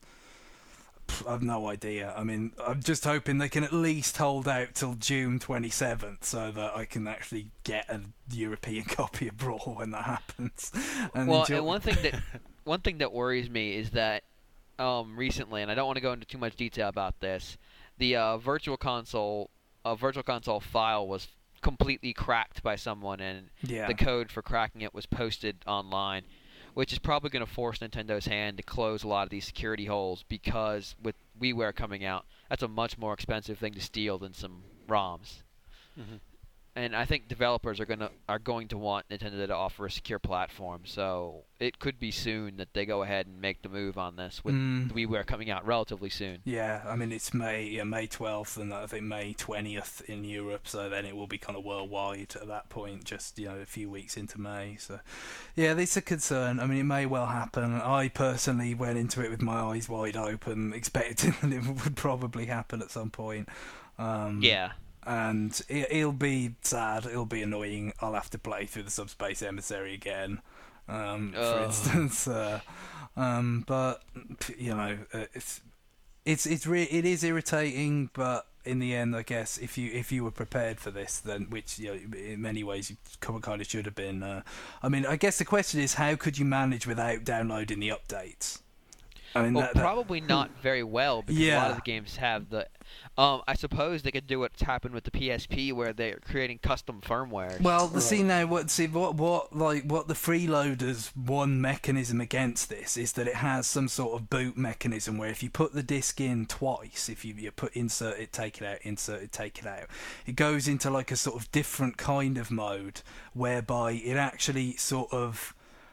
pff, I've no idea. I mean, I'm just hoping they can at least hold out till June twenty-seventh so that I can actually get a European copy of Brawl when that happens. And well, enjoy- and one thing that one thing that worries me is that um, recently, and I don't want to go into too much detail about this, the uh, virtual console, uh, virtual console file was completely cracked by someone, and yeah. the code for cracking it was posted online, which is probably going to force Nintendo's hand to close a lot of these security holes, because with WiiWare coming out, that's a much more expensive thing to steal than some ROMs. Mm-hmm. And I think developers are gonna are going to want Nintendo to offer a secure platform, so it could be soon that they go ahead and make the move on this, with Mm. the WiiWare coming out relatively soon. Yeah, I mean it's May, yeah, May twelfth, and I think May twentieth in Europe. So then it will be kind of worldwide at that point. Just you know, a few weeks into May. So yeah, this is a concern. I mean, it may well happen. I personally went into it with my eyes wide open, expecting that it would probably happen at some point. Um, Yeah. And it, it'll be sad. It'll be annoying. I'll have to play through the Subspace Emissary again, um, for Ugh. instance. Uh, um, but you know, uh, it's it's it's re- it is irritating. But in the end, I guess if you if you were prepared for this, then which you know, in many ways you kind of should have been. Uh, I mean, I guess the question is, how could you manage without downloading the updates? I mean, Well, that, that, probably not very well, because a lot Yeah. of the games have the. Um, I suppose they could do what's happened with the P S P, where they're creating custom firmware. Well, the see now what see what what like what the freeloader's one mechanism against this is that it has some sort of boot mechanism where if you put the disc in twice, if you, you put insert it, take it out, insert it, take it out, it goes into like a sort of different kind of mode whereby it actually sort of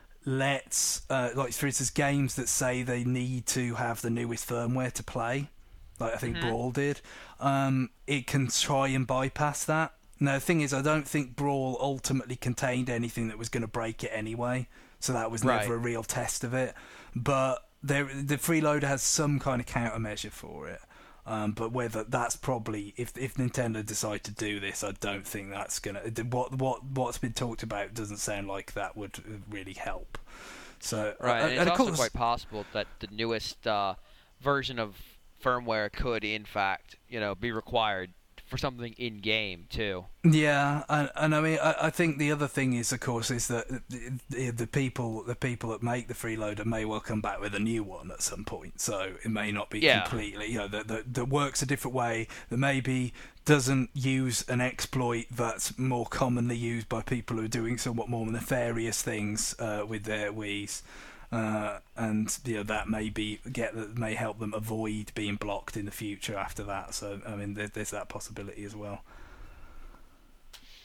lets uh, like for instance games that say they need to have the newest firmware to play, like I think Mhm. Brawl did, um, it can try and bypass that. Now the thing is, I don't think Brawl ultimately contained anything that was going to break it anyway, so that was Right. never a real test of it. But there, the freeloader has some kind of countermeasure for it. Um, but whether that's probably if if Nintendo decide to do this, I don't think that's gonna. What what what's been talked about doesn't sound like that would really help. So Right, uh, and it's and of also course, quite possible that the newest uh, version of firmware could, in fact, you know, be required for something in game too. yeah, and, and I mean, I, I think the other thing is, of course, is that the, the people the people that make the freeloader may well come back with a new one at some point. So it may not be Yeah. completely, you know, that that that works a different way. That maybe doesn't use an exploit that's more commonly used by people who are doing somewhat more nefarious things uh, with their Wii's. Uh, and you know that may be get that may help them avoid being blocked in the future after that. So I mean, there, there's that possibility as well.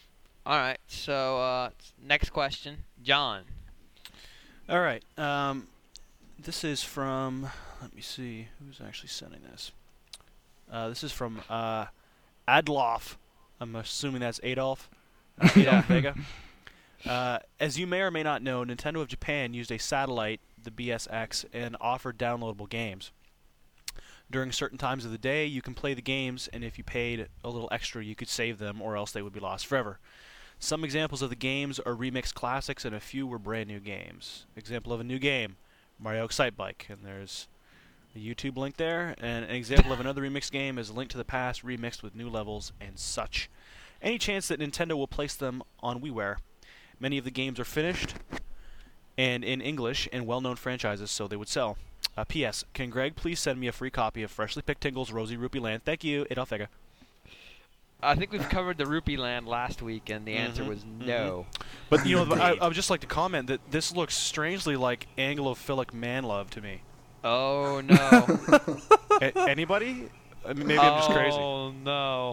All right. So uh, next question, John. All right. Um, this is from. Let me see who's actually sending this. Uh, this is from uh, Adolf. I'm assuming that's Adolf. Uh, Adolf Vega. Uh, as you may or may not know, Nintendo of Japan used a satellite, the B S X, and offered downloadable games. During certain times of the day, you can play the games, and if you paid a little extra, you could save them, or else they would be lost forever. Some examples of the games are remixed classics, and a few were brand new games. Example of a new game, Mario Excite Bike, and there's a YouTube link there. And an example of another remixed game is Link to the Past remixed with new levels and such. Any chance that Nintendo will place them on WiiWare? Many of the games are finished and in English and well-known franchises, so they would sell. Uh, P S. Can Greg please send me a free copy of Freshly Picked Tingle's Rosy Rupee Land? Thank you, Adolf Vega. I think we've covered the Rupee Land last week, and the answer Mhm, was mhm. no. But you know, I, I would just like to comment that this looks strangely like Anglophilic man love to me. Oh no. A- anybody? I mean, maybe I'm just crazy. Oh no.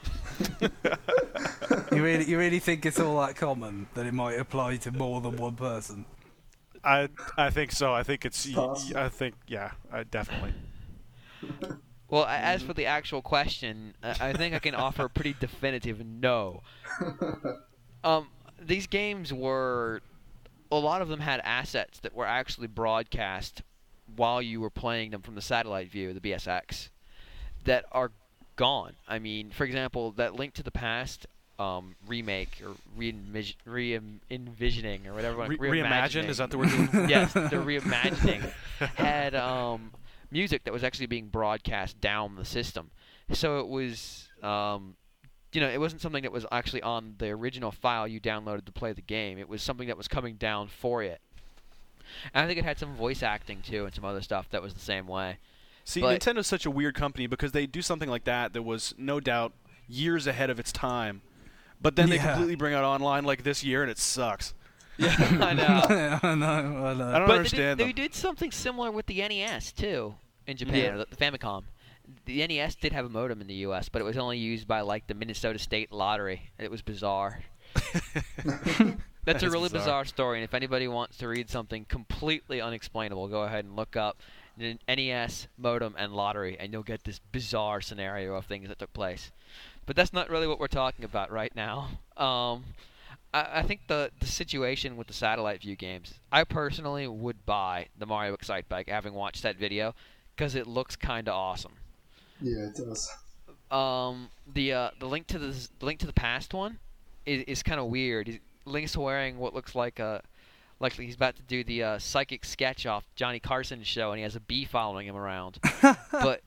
You really, you really think it's all that common that it might apply to more than one person? I I think so. I think it's. It's y- possible. I think yeah. I definitely. Well, a- as for the actual question, I I think I can offer a pretty definitive no. Um, these games were, a lot of them had assets that were actually broadcast while you were playing them from the satellite view, the B S X, that are gone. I mean, for example, that Link to the Past um, remake or re-envis- re-envisioning or whatever. Re- reimagining. reimagined? Is that the word you're looking for? Yes, the reimagining had um, music that was actually being broadcast down the system. So it was, um, you know, it wasn't something that was actually on the original file you downloaded to play the game. It was something that was coming down for it. And I think it had some voice acting too and some other stuff that was the same way. See, But- Nintendo's such a weird company because they do something like that that was no doubt years ahead of its time, but then they Yeah. completely bring out online like this year and it sucks. Yeah, I know. I know, I know. I don't But understand they did, them. they did something similar with the N E S too in Japan, Yeah. or the, the Famicom. The N E S did have a modem in the U S, but it was only used by like the Minnesota State Lottery. It was bizarre. That's a That's really bizarre. bizarre story, and if anybody wants to read something completely unexplainable, go ahead and look up an N E S, modem, and lottery, and you'll get this bizarre scenario of things that took place. But that's not really what we're talking about right now. Um, I, I think the the situation with the satellite view games, I personally would buy the Mario Excite Bike, having watched that video, because it looks kind of awesome. Yeah, it does. Um, the uh, the link to the the link to the past one is is kind of weird. He's, Link's wearing what looks like a like he's about to do the uh, psychic sketch off Johnny Carson's show, and he has a bee following him around. But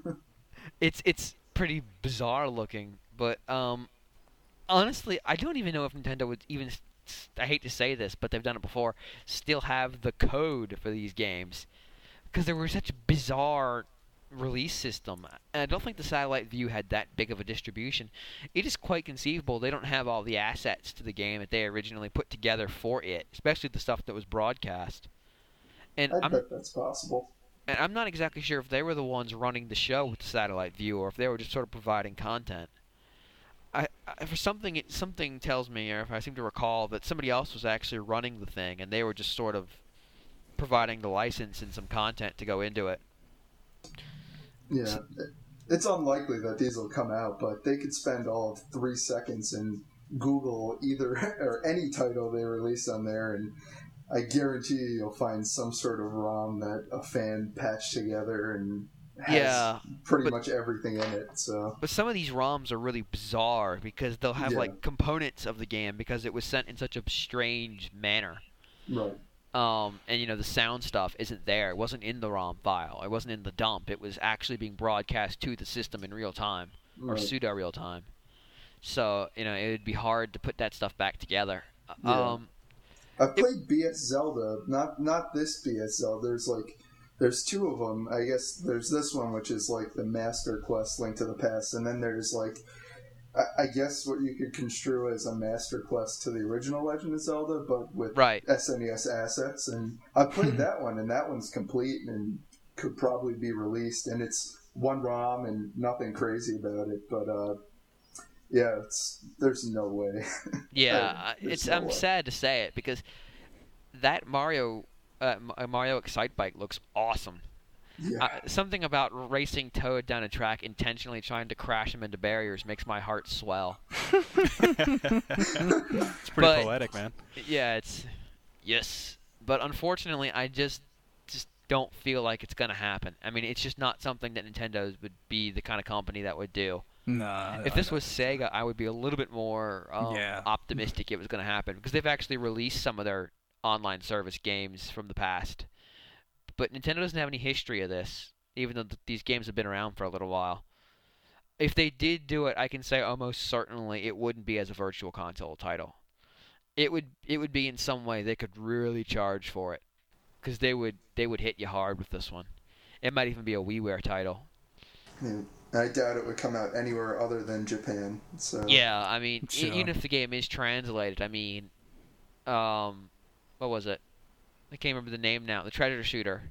it's it's pretty bizarre looking. But um, honestly, I don't even know if Nintendo would even. I hate to say this, but they've done it before. Still have the code for these games because there were such bizarre release system. And I don't think the satellite view had that big of a distribution. It is quite conceivable they don't have all the assets to the game that they originally put together for it, especially the stuff that was broadcast. And I I'm bet that's possible. and I'm not exactly sure if they were the ones running the show with the satellite view or if they were just sort of providing content. I, I for something it, something tells me, or if I seem to recall, that somebody else was actually running the thing and they were just sort of providing the license and some content to go into it. Yeah, it's unlikely that these will come out, but they could spend all of three seconds in Google either or any title they release on there, and I guarantee you you'll find some sort of ROM that a fan patched together and has Yeah, pretty but- much everything in it. So But some of these ROMs are really bizarre because they'll have Yeah. like components of the game because it was sent in such a strange manner. right, Um, and you know the sound stuff isn't there. It wasn't in the ROM file. It wasn't in the dump. It was actually being broadcast to the system in real time or right. pseudo real time. So you know it would be hard to put that stuff back together. Yeah. Um, I've played B S Zelda, not not this B S Zelda. There's like there's two of them. I guess there's this one which is like the Master Quest Link to the Past, and then there's like I, I guess what you could construe as a Master Quest to the original Legend of Zelda, but with Right. S N E S assets. And I played that one, and that one's complete and could probably be released, and it's one ROM and nothing crazy about it. But uh, Yeah, it's there's no way. Yeah, There's it's no I'm way. sad to say it because that Mario uh, M- Mario Excite Bike looks awesome. Yeah. Uh, something about racing Toad down a track intentionally trying to crash him into barriers makes my heart swell. It's pretty But- poetic, man. Yeah, it's yes, but unfortunately, I just just don't feel like it's gonna happen. I mean, it's just not something that Nintendo would be the kind of company that would do. No. If I this don't- was Sega, I would be a little bit more um, Yeah. optimistic it was going to happen because they've actually released some of their online service games from the past. But Nintendo doesn't have any history of this, even though th- these games have been around for a little while. If they did do it, I can say almost certainly it wouldn't be as a virtual console title. It would it would be in some way they could really charge for it because they would they would hit you hard with this one. It might even be a WiiWare title. Yeah. I doubt it would come out anywhere other than Japan. So Yeah, I mean, e- Sure. even if the game is translated, I mean, um, what was it? I can't remember the name now. The Treasure Shooter.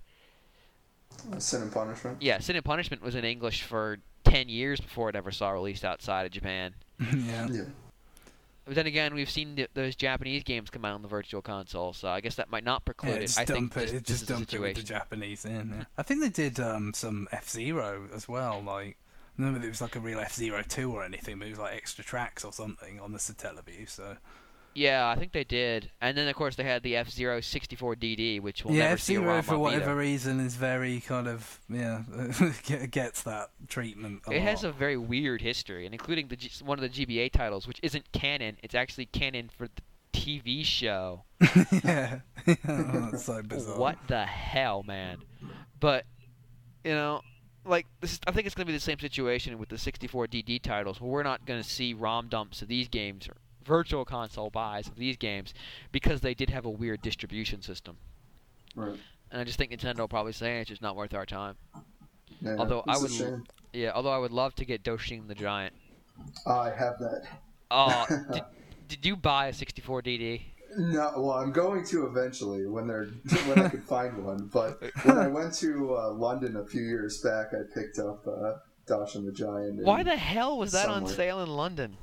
uh, Sin and Punishment. Yeah, Sin and Punishment was in English for ten years before it ever saw released outside of Japan. yeah. Yeah. But then again, we've seen th- those Japanese games come out on the Virtual Console, so I guess that might not preclude Yeah, it. just I think dump it. this, it this just is the dump it with the situation. Japanese in. Yeah. I think they did um, some F Zero as well. Like, I don't know if it was like a real F Zero two or anything, but it was like extra tracks or something on the Satellaview. So Yeah, I think they did. And then, of course, they had the F-Zero sixty-four D D, which we'll yeah, never F see a Zero ROM for of whatever either. reason is very kind of yeah get- gets that treatment. A It has lot. a very weird history, and including the G- one of the G B A titles, which isn't canon. It's actually canon for the T V show. yeah, oh, that's so bizarre. What the hell, man? But you know, like this, is, I think it's going to be the same situation with the sixty-four D D titles, where we're not going to see ROM dumps of these games or virtual console buys of these games because they did have a weird distribution system. Right. And I just think Nintendo will probably say it's just not worth our time. Yeah, Although I it's a would- shame. Yeah, although I would love to get Doshin the Giant. I have that. Oh, did, did you buy a sixty-four D D? No, well, I'm going to eventually when they're when I can find one. But when I went to uh, London a few years back, I picked up uh, Doshin the Giant. and, Why the hell was that on somewhere. sale in London?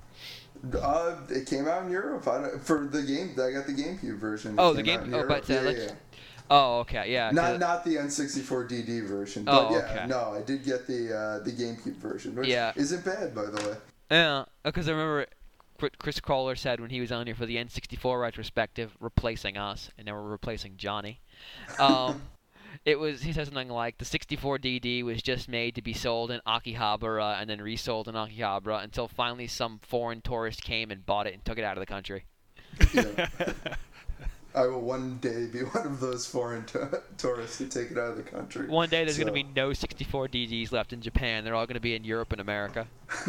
Uh, it came out in Europe. I don't, for the game. I got the GameCube version. It Oh, the came out game- in oh, Europe. but, uh, yeah, let's- yeah. Oh, okay, yeah. 'cause- Not not the N sixty-four D D version. Oh, But yeah, okay. no, I did get the uh, the GameCube version, which Yeah. isn't bad, by the way. Yeah, because I remember what Chris Kohler said when he was on here for the N sixty-four retrospective, replacing us, and now we're replacing Johnny. Um, it was he said something like the sixty-four D D was just made to be sold in Akihabara and then resold in Akihabara until finally some foreign tourist came and bought it and took it out of the country. Yeah. I will one day be one of those foreign t- tourists who take it out of the country. One day there's So- going to be no sixty-four D Ds left in Japan. They're all going to be in Europe and America.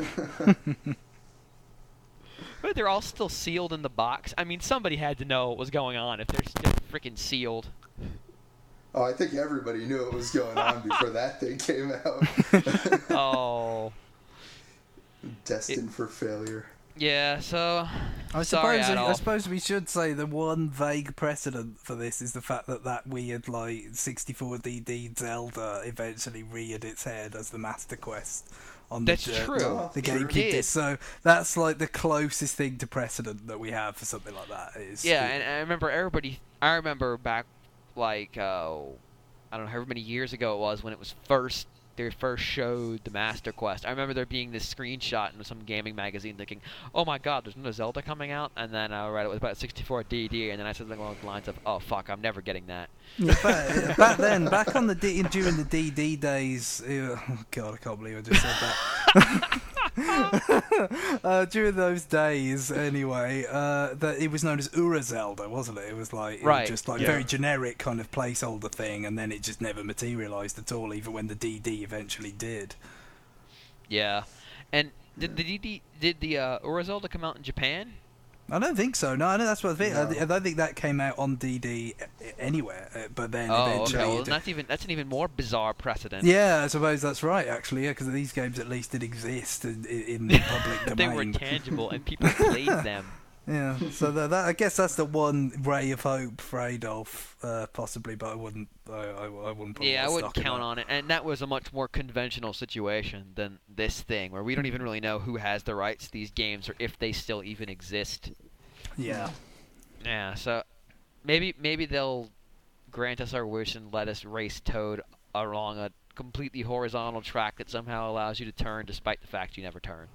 But they're all still sealed in the box. I mean, somebody had to know what was going on if they're still freaking sealed. Oh, I think everybody knew what was going on before that thing came out. Oh. Destined for failure. Yeah, so... I Sorry, suppose I, I Adolf. suppose we should say the one vague precedent for this is the fact that that weird like sixty-four D D Zelda eventually reared its head as the Master Quest on That's the, true. Oh, the true. GameCube Did. disc. So that's like the closest thing to precedent that we have for something like that. Is Yeah, and I remember everybody... I remember back, like, uh, I don't know, however many years ago it was when it was first... They first showed the Master Quest. I remember there being this screenshot in some gaming magazine thinking, oh my god, there's no Zelda coming out? And then I read it was about sixty-four D D, and then I said something along the lines of, oh fuck, I'm never getting that. Yeah, back, back then, back on the D, during the D D days, ew, oh god, I can't believe I just said that. uh, during those days, anyway, uh, that it was known as Ura Zelda, wasn't it? It was like it was Right, just like yeah. very generic kind of placeholder thing, and then it just never materialised at all, even when the D D eventually did. Yeah. And did the D D, did the uh, Ura Zelda come out in Japan? I don't think so. No, I know that's what I think. I, No. th- I don't think that came out on D D anywhere. uh, But then Oh, eventually, okay. Well, it- that's even that's an even more bizarre precedent. yeah, I suppose that's right. Actually, yeah, because these games at least did exist in, in the public They domain. were tangible and people played them. Yeah, so that, that I guess that's the one ray of hope for Adolf, uh, possibly, but I wouldn't, I, I, I wouldn't put a Yeah, lot I of wouldn't stock in count that. on it. And that was a much more conventional situation than this thing, where we don't even really know who has the rights to these games or if they still even exist. Yeah. Yeah, so maybe maybe they'll grant us our wish and let us race Toad along a completely horizontal track that somehow allows you to turn despite the fact you never turn.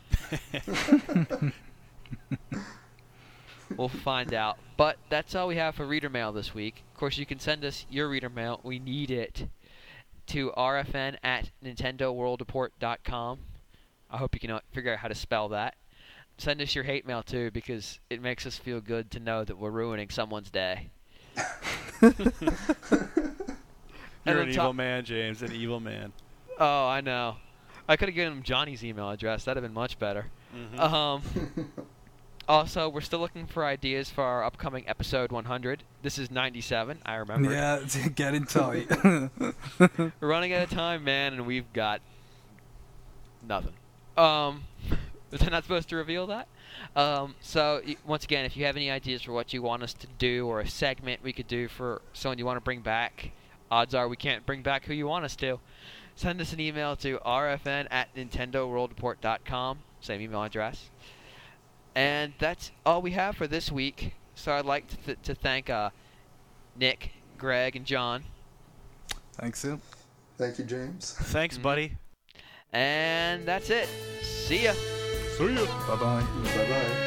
We'll find out. But that's all we have for reader mail this week. Of course, you can send us your reader mail. We need it to R F N at Nintendo World Report dot com. I hope you can uh, figure out how to spell that. Send us your hate mail, too, because it makes us feel good to know that we're ruining someone's day. You're And an on evil top- man, James. An evil man. Oh, I know. I could have given him Johnny's email address. That'd have been much better. Mm-hmm. Um... Also, we're still looking for ideas for our upcoming episode one hundred. This is ninety-seven, I remember. Yeah, get in tight. We're running out of time, man, and we've got nothing. Um, was I not supposed to reveal that? Um, so, y- once again, if you have any ideas for what you want us to do or a segment we could do for someone you want to bring back, odds are we can't bring back who you want us to. Send us an email to R F N at Nintendo World Report dot com, same email address. And that's all we have for this week. So I'd like to, th- to thank uh, Nick, Greg, and John. Thanks, Sil. Thank you, James. Thanks, Mhm. buddy. And that's it. See ya. See ya. Bye-bye. Bye-bye.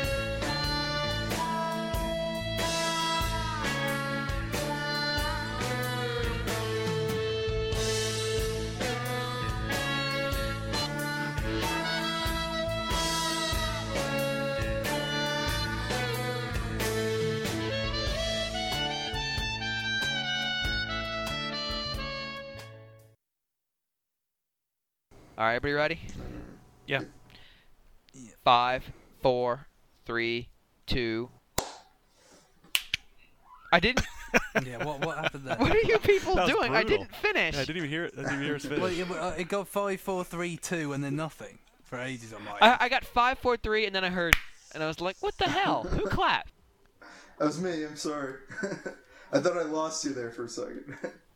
All right, everybody ready? Yeah. Five, four, three, two. I didn't. Yeah, what what happened there? What are you people That was doing? I brutal. didn't finish. I didn't even hear it. I didn't even hear it finish. Well, it, uh, it got five, four, three, two, and then nothing for ages. I'm like, I, I got five, four, three, and then I heard, and I was like, "What the hell? Who clapped?" That was me. I'm sorry. I thought I lost you there for a second.